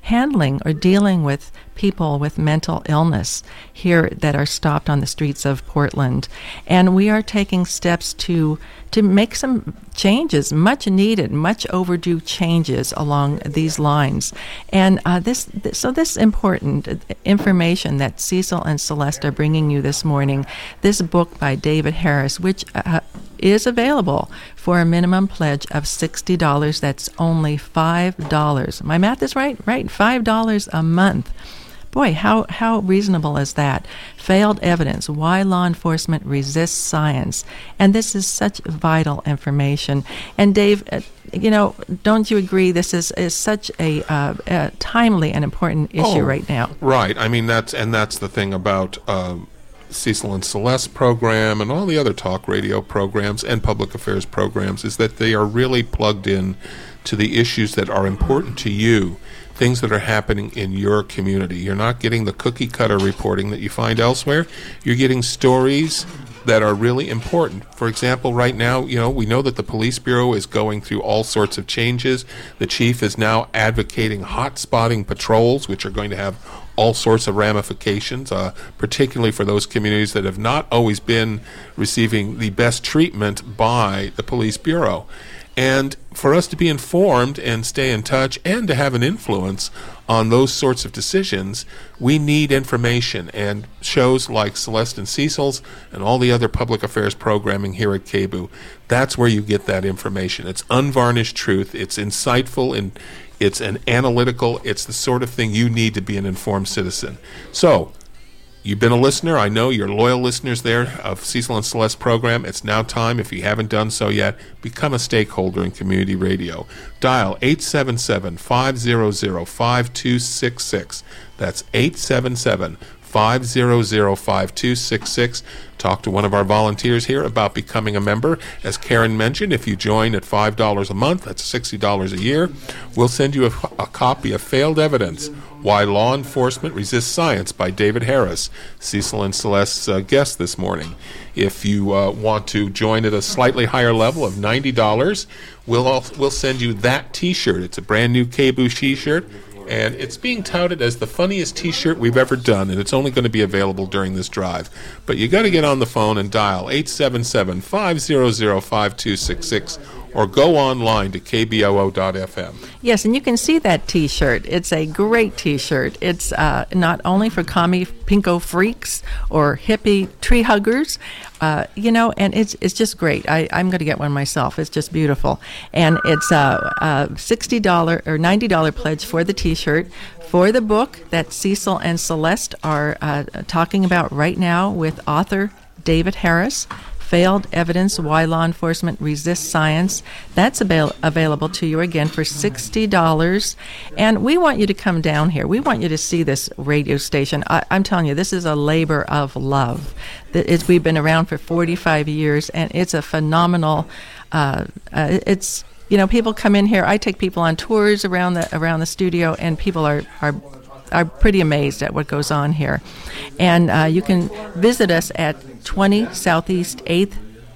handling or dealing with people with mental illness here that are stopped on the streets of Portland. And we are taking steps to to make some changes, much needed, much overdue changes along these lines. And uh, this, this, so this important information that Cecil and Celeste are bringing you this morning, this book by David Harris, which uh, is available for a minimum pledge of sixty dollars. That's only five dollars. My math is right? Right, five dollars a month. Boy, how, how reasonable is that? Failed evidence, why law enforcement resists science. And this is such vital information. And Dave, uh, you know, don't you agree this is, is such a, uh, a timely and important issue oh, right now? Right. I mean, that's and that's the thing about um, Cecil and Celeste program and all the other talk radio programs and public affairs programs is that they are really plugged in to the issues that are important to you, things that are happening in your community. You're not getting the cookie cutter reporting that you find elsewhere. You're getting stories that are really important. For example, right now, you know, we know that the police bureau is going through all sorts of changes. The chief is now advocating hot spotting patrols, which are going to have all sorts of ramifications, uh, particularly for those communities that have not always been receiving the best treatment by the police bureau. And for us to be informed and stay in touch and to have an influence on those sorts of decisions, we need information. And shows like Celeste and Cecil's and all the other public affairs programming here at K B O O, that's where you get that information. It's unvarnished truth. It's insightful and it's an analytical. It's the sort of thing you need to be an informed citizen. So, you've been a listener. I know you're loyal listeners there of Cecil and Celeste program. It's now time, if you haven't done so yet, become a stakeholder in community radio. Dial eight seven seven, five hundred, five two six six. That's eight seven seven, five hundred, five two six six. Talk to one of our volunteers here about becoming a member. As Karen mentioned, if you join at five dollars a month, that's sixty dollars a year, we'll send you a, a copy of Failed Evidence, Why Law Enforcement Resists Science by David Harris, Cecil and Celeste's uh, guest this morning. If you uh, want to join at a slightly higher level of ninety dollars, we'll, all, we'll send you that T-shirt. It's a brand new K B O O T-shirt. And it's being touted as the funniest T-shirt we've ever done, and it's only going to be available during this drive. But you got to get on the phone and dial eight seven seven, five hundred, five two six six or go online to k b o o dot f m. Yes, and you can see that T-shirt. It's a great T-shirt. It's uh, not only for commie pinko freaks or hippie tree huggers, uh, you know, and it's it's just great. I, I'm going to get one myself. It's just beautiful. And it's a, a sixty dollars or ninety dollars pledge for the T-shirt. For the book that Cecil and Celeste are uh, talking about right now with author David Harris, Failed Evidence, Why Law Enforcement Resists Science. That's avail- available to you again for sixty dollars. And we want you to come down here. We want you to see this radio station. I- I'm telling you, this is a labor of love. It's, we've been around for forty-five years, and it's a phenomenal, uh, uh, it's, you know, people come in here. I take people on tours around the around the studio, and people are, are are pretty amazed at what goes on here. And uh, you can visit us at twenty Southeast eighth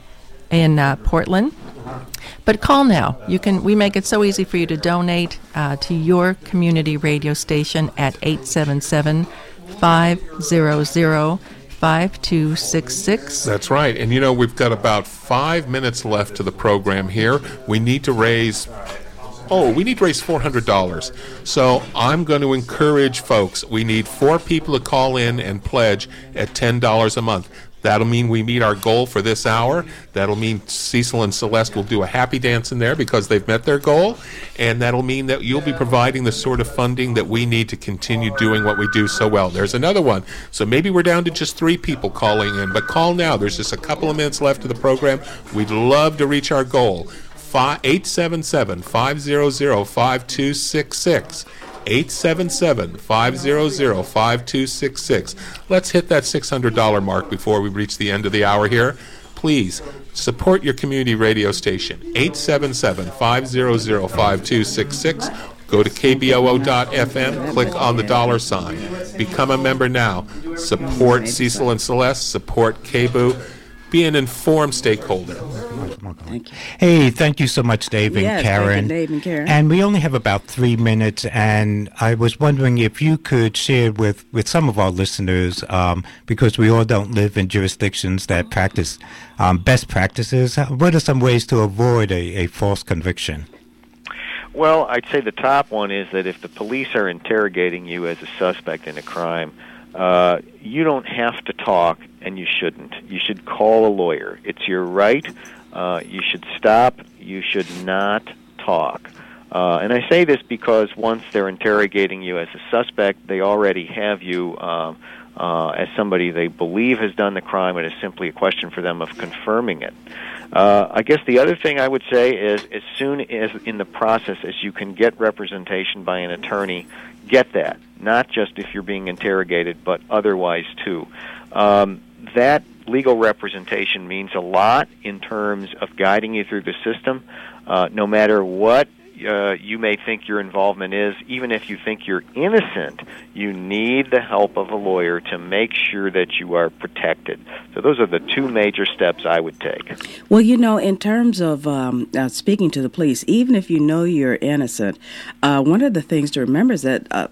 in uh, Portland. But call now. You can. We make it so easy for you to donate uh, to your community radio station at eight seven seven, five hundred, five two six six. That's right. And you know, we've got about five minutes left to the program here. We need to raise... Oh, we need to raise four hundred dollars. So I'm going to encourage folks. We need four people to call in and pledge at ten dollars a month. That'll mean we meet our goal for this hour. That'll mean Cecil and Celeste will do a happy dance in there because they've met their goal. And that'll mean that you'll be providing the sort of funding that we need to continue doing what we do so well. There's another one. So maybe we're down to just three people calling in. But call now. There's just a couple of minutes left of the program. We'd love to reach our goal. eight seven seven, five hundred, five two six six. eight seven seven, five hundred, five two six six. Let's hit that six hundred dollars mark before we reach the end of the hour here. Please support your community radio station. eight seven seven, five hundred, five two six six. Go to k b o o dot f m, click on the dollar sign. Become a member now. Support Cecil and Celeste. Support K B O O. Be an informed stakeholder. Thank you. Hey, thank you so much, Dave and yes, Karen. Thank you, Dave and Karen. And we only have about three minutes, and I was wondering if you could share with, with some of our listeners, um, because we all don't live in jurisdictions that practice um, best practices. What are some ways to avoid a, a false conviction? Well, I'd say the top one is that if the police are interrogating you as a suspect in a crime, uh, you don't have to talk, and you shouldn't. You should call a lawyer. It's your right. Uh, you should stop. You should not talk. Uh, and I say this because once they're interrogating you as a suspect, they already have you um, uh, as somebody they believe has done the crime, and it's simply a question for them of confirming it. Uh, I guess the other thing I would say is as soon as in the process as you can get representation by an attorney, get that. Not just if you're being interrogated, but otherwise too. Um, that legal representation means a lot in terms of guiding you through the system. Uh, no matter what uh, you may think your involvement is, even if you think you're innocent, you need the help of a lawyer to make sure that you are protected. So those are the two major steps I would take. Well, you know, in terms of um, uh, speaking to the police, even if you know you're innocent, uh, one of the things to remember is that, uh,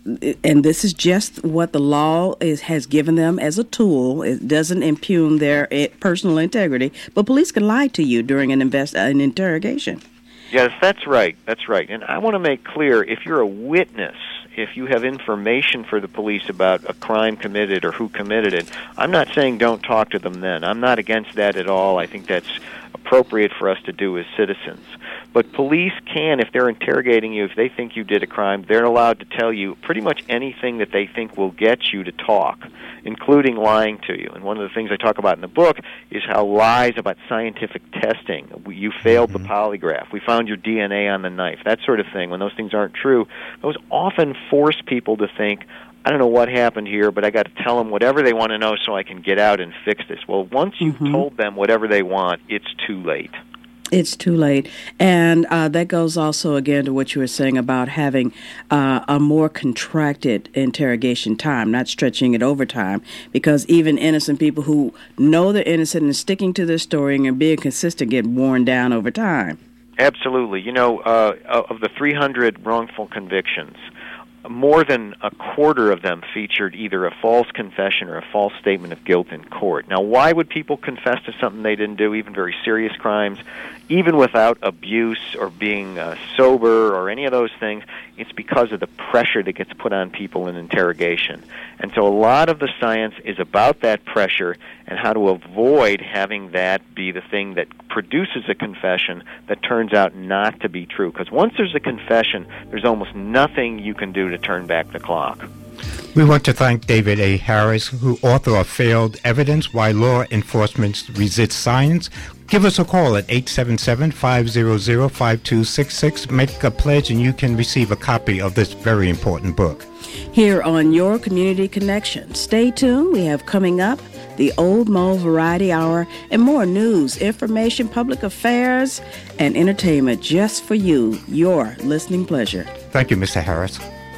and this is just what the law is, has given them as a tool. It doesn't impugn their personal integrity, but police can lie to you during an invest an interrogation. Yes, that's right. That's right. And I want to make clear, if you're a witness, if you have information for the police about a crime committed or who committed it, I'm not saying don't talk to them then. I'm not against that at all. I think that's appropriate for us to do as citizens. But police can, if they're interrogating you, if they think you did a crime, they're allowed to tell you pretty much anything that they think will get you to talk, including lying to you. And one of the things I talk about in the book is how lies about scientific testing. You failed mm-hmm. the polygraph. We found your D N A on the knife. That sort of thing. When those things aren't true, those often force people to think, I don't know what happened here, but I got to tell them whatever they want to know so I can get out and fix this. Well, once you've mm-hmm. told them whatever they want, it's too late. It's too late. And uh, that goes also, again, to what you were saying about having uh, a more contracted interrogation time, not stretching it over time, because even innocent people who know they're innocent and sticking to their story and being consistent get worn down over time. Absolutely. You know, uh, of the three hundred wrongful convictions, more than a quarter of them featured either a false confession or a false statement of guilt in court. Now, why would people confess to something they didn't do, even very serious crimes, even without abuse or being uh, sober or any of those things? It's because of the pressure that gets put on people in interrogation. And so a lot of the science is about that pressure and how to avoid having that be the thing that produces a confession that turns out not to be true. Because once there's a confession, there's almost nothing you can do to turn back the clock. We want to thank David A. Harris, who author of Failed Evidence, Why Law Enforcement Resists Science. Give us a call at eight seven seven, five hundred, five two six six. Make a pledge and you can receive a copy of this very important book. Here on Your Community Connection. Stay tuned. We have coming up the Old Mo Variety Hour and more news, information, public affairs, and entertainment just for you, your listening pleasure. Thank you, Mister Harris.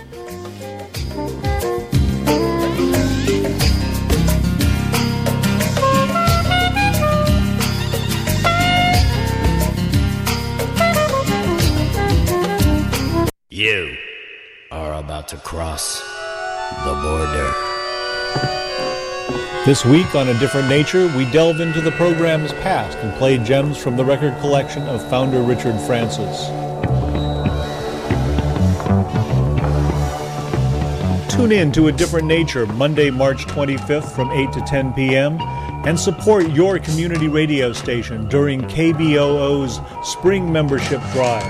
You are about to cross the border. This week on A Different Nature, we delve into the program's past and play gems from the record collection of founder Richard Francis. Tune in to A Different Nature Monday, March twenty-fifth from eight to ten p.m. and support your community radio station during K B O O's Spring Membership Drive.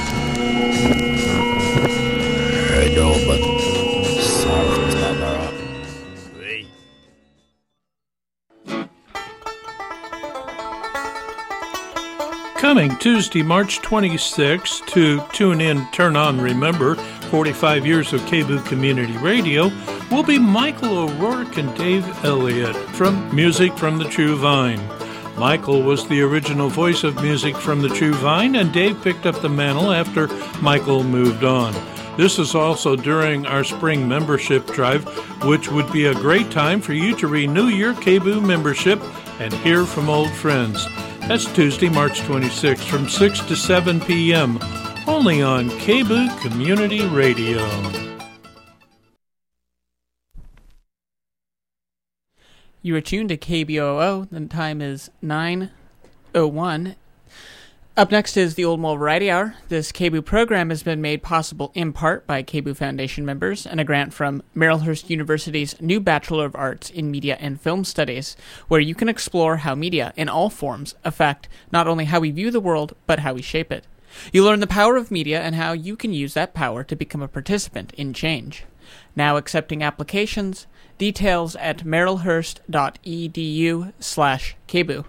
Coming Tuesday, March twenty-sixth to Tune In, Turn On, Remember, forty-five years of K B O O Community Radio, will be Michael O'Rourke and Dave Elliott from Music from the True Vine. Michael was the original voice of Music from the True Vine, and Dave picked up the mantle after Michael moved on. This is also during our spring membership drive, which would be a great time for you to renew your K B O O membership and hear from old friends. That's Tuesday, March twenty-sixth from six to seven p.m. only on K B O O Community Radio. You are tuned to K B O O. The time is nine oh one. Up next is the Old Mole Variety Hour. This K B O O program has been made possible in part by K B O O Foundation members and a grant from Marylhurst University's new Bachelor of Arts in Media and Film Studies, where you can explore how media, in all forms, affect not only how we view the world, but how we shape it. You learn the power of media and how you can use that power to become a participant in change. Now accepting applications. Details at marylhurst.edu slash KBOO.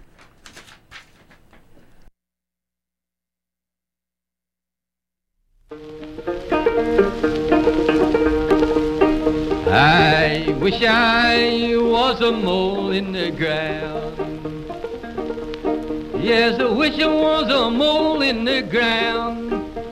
I wish I was a mole in the ground. Yes, I wish I was a mole in the ground.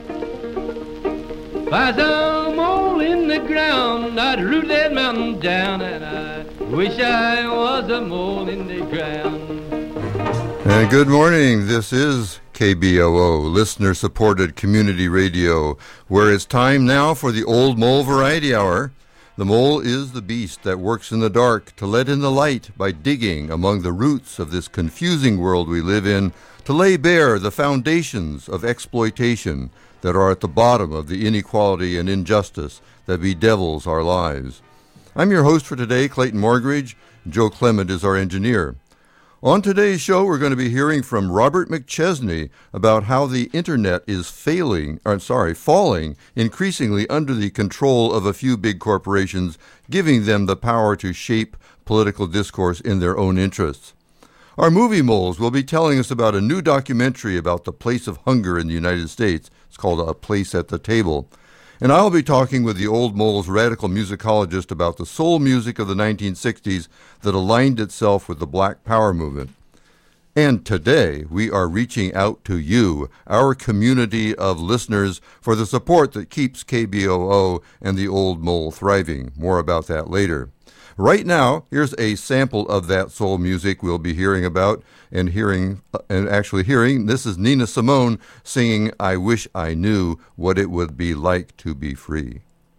If I was a mole in the ground, I'd root that mountain down, and I wish I was a mole in the ground. And good morning. This is K B O O, listener-supported community radio, where it's time now for the Old Mole Variety Hour. The mole is the beast that works in the dark to let in the light by digging among the roots of this confusing world we live in, to lay bare the foundations of exploitation that are at the bottom of the inequality and injustice that bedevils our lives. I'm your host for today, Clayton Morgridge. Joe Clement is our engineer. On today's show, we're going to be hearing from Robert McChesney about how the internet is failing, or sorry, falling increasingly under the control of a few big corporations, giving them the power to shape political discourse in their own interests. Our movie moles will be telling us about a new documentary about the place of hunger in the United States. It's called A Place at the Table. And I'll be talking with the Old Mole's radical musicologist about the soul music of the nineteen sixties that aligned itself with the Black Power movement. And today, we are reaching out to you, our community of listeners, for the support that keeps K B O O and the Old Mole thriving. More about that later. Right now, here's a sample of that soul music we'll be hearing about and hearing, uh, and actually hearing. This is Nina Simone singing "I Wish I Knew What It Would Be Like to Be Free."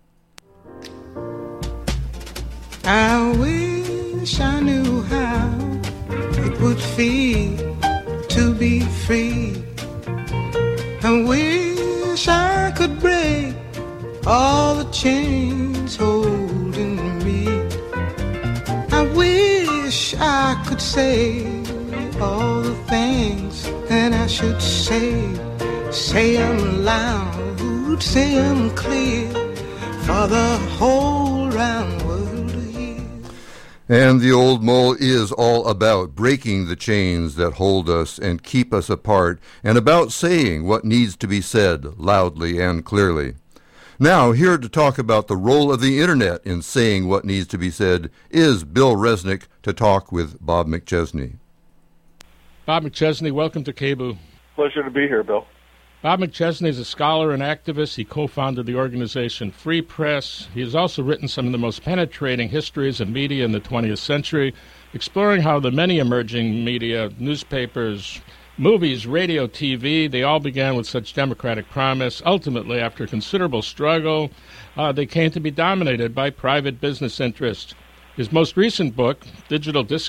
I wish I knew how it would feel to be free. I wish I could break all the chains holding me. I wish I could say all the things that I should say. Say them loud, say them clear, for the whole round world to hear. And the Old Mole is all about breaking the chains that hold us and keep us apart, and about saying what needs to be said loudly and clearly. Now, here to talk about the role of the Internet in saying what needs to be said is Bill Resnick to talk with Bob McChesney. Bob McChesney, welcome to K B O O. Pleasure to be here, Bill. Bob McChesney is a scholar and activist. He co-founded the organization Free Press. He has also written some of the most penetrating histories of media in the twentieth century, exploring how the many emerging media, newspapers, movies, radio, T V, they all began with such democratic promise. Ultimately, after considerable struggle, uh, they came to be dominated by private business interests. His most recent book, Digital Dis-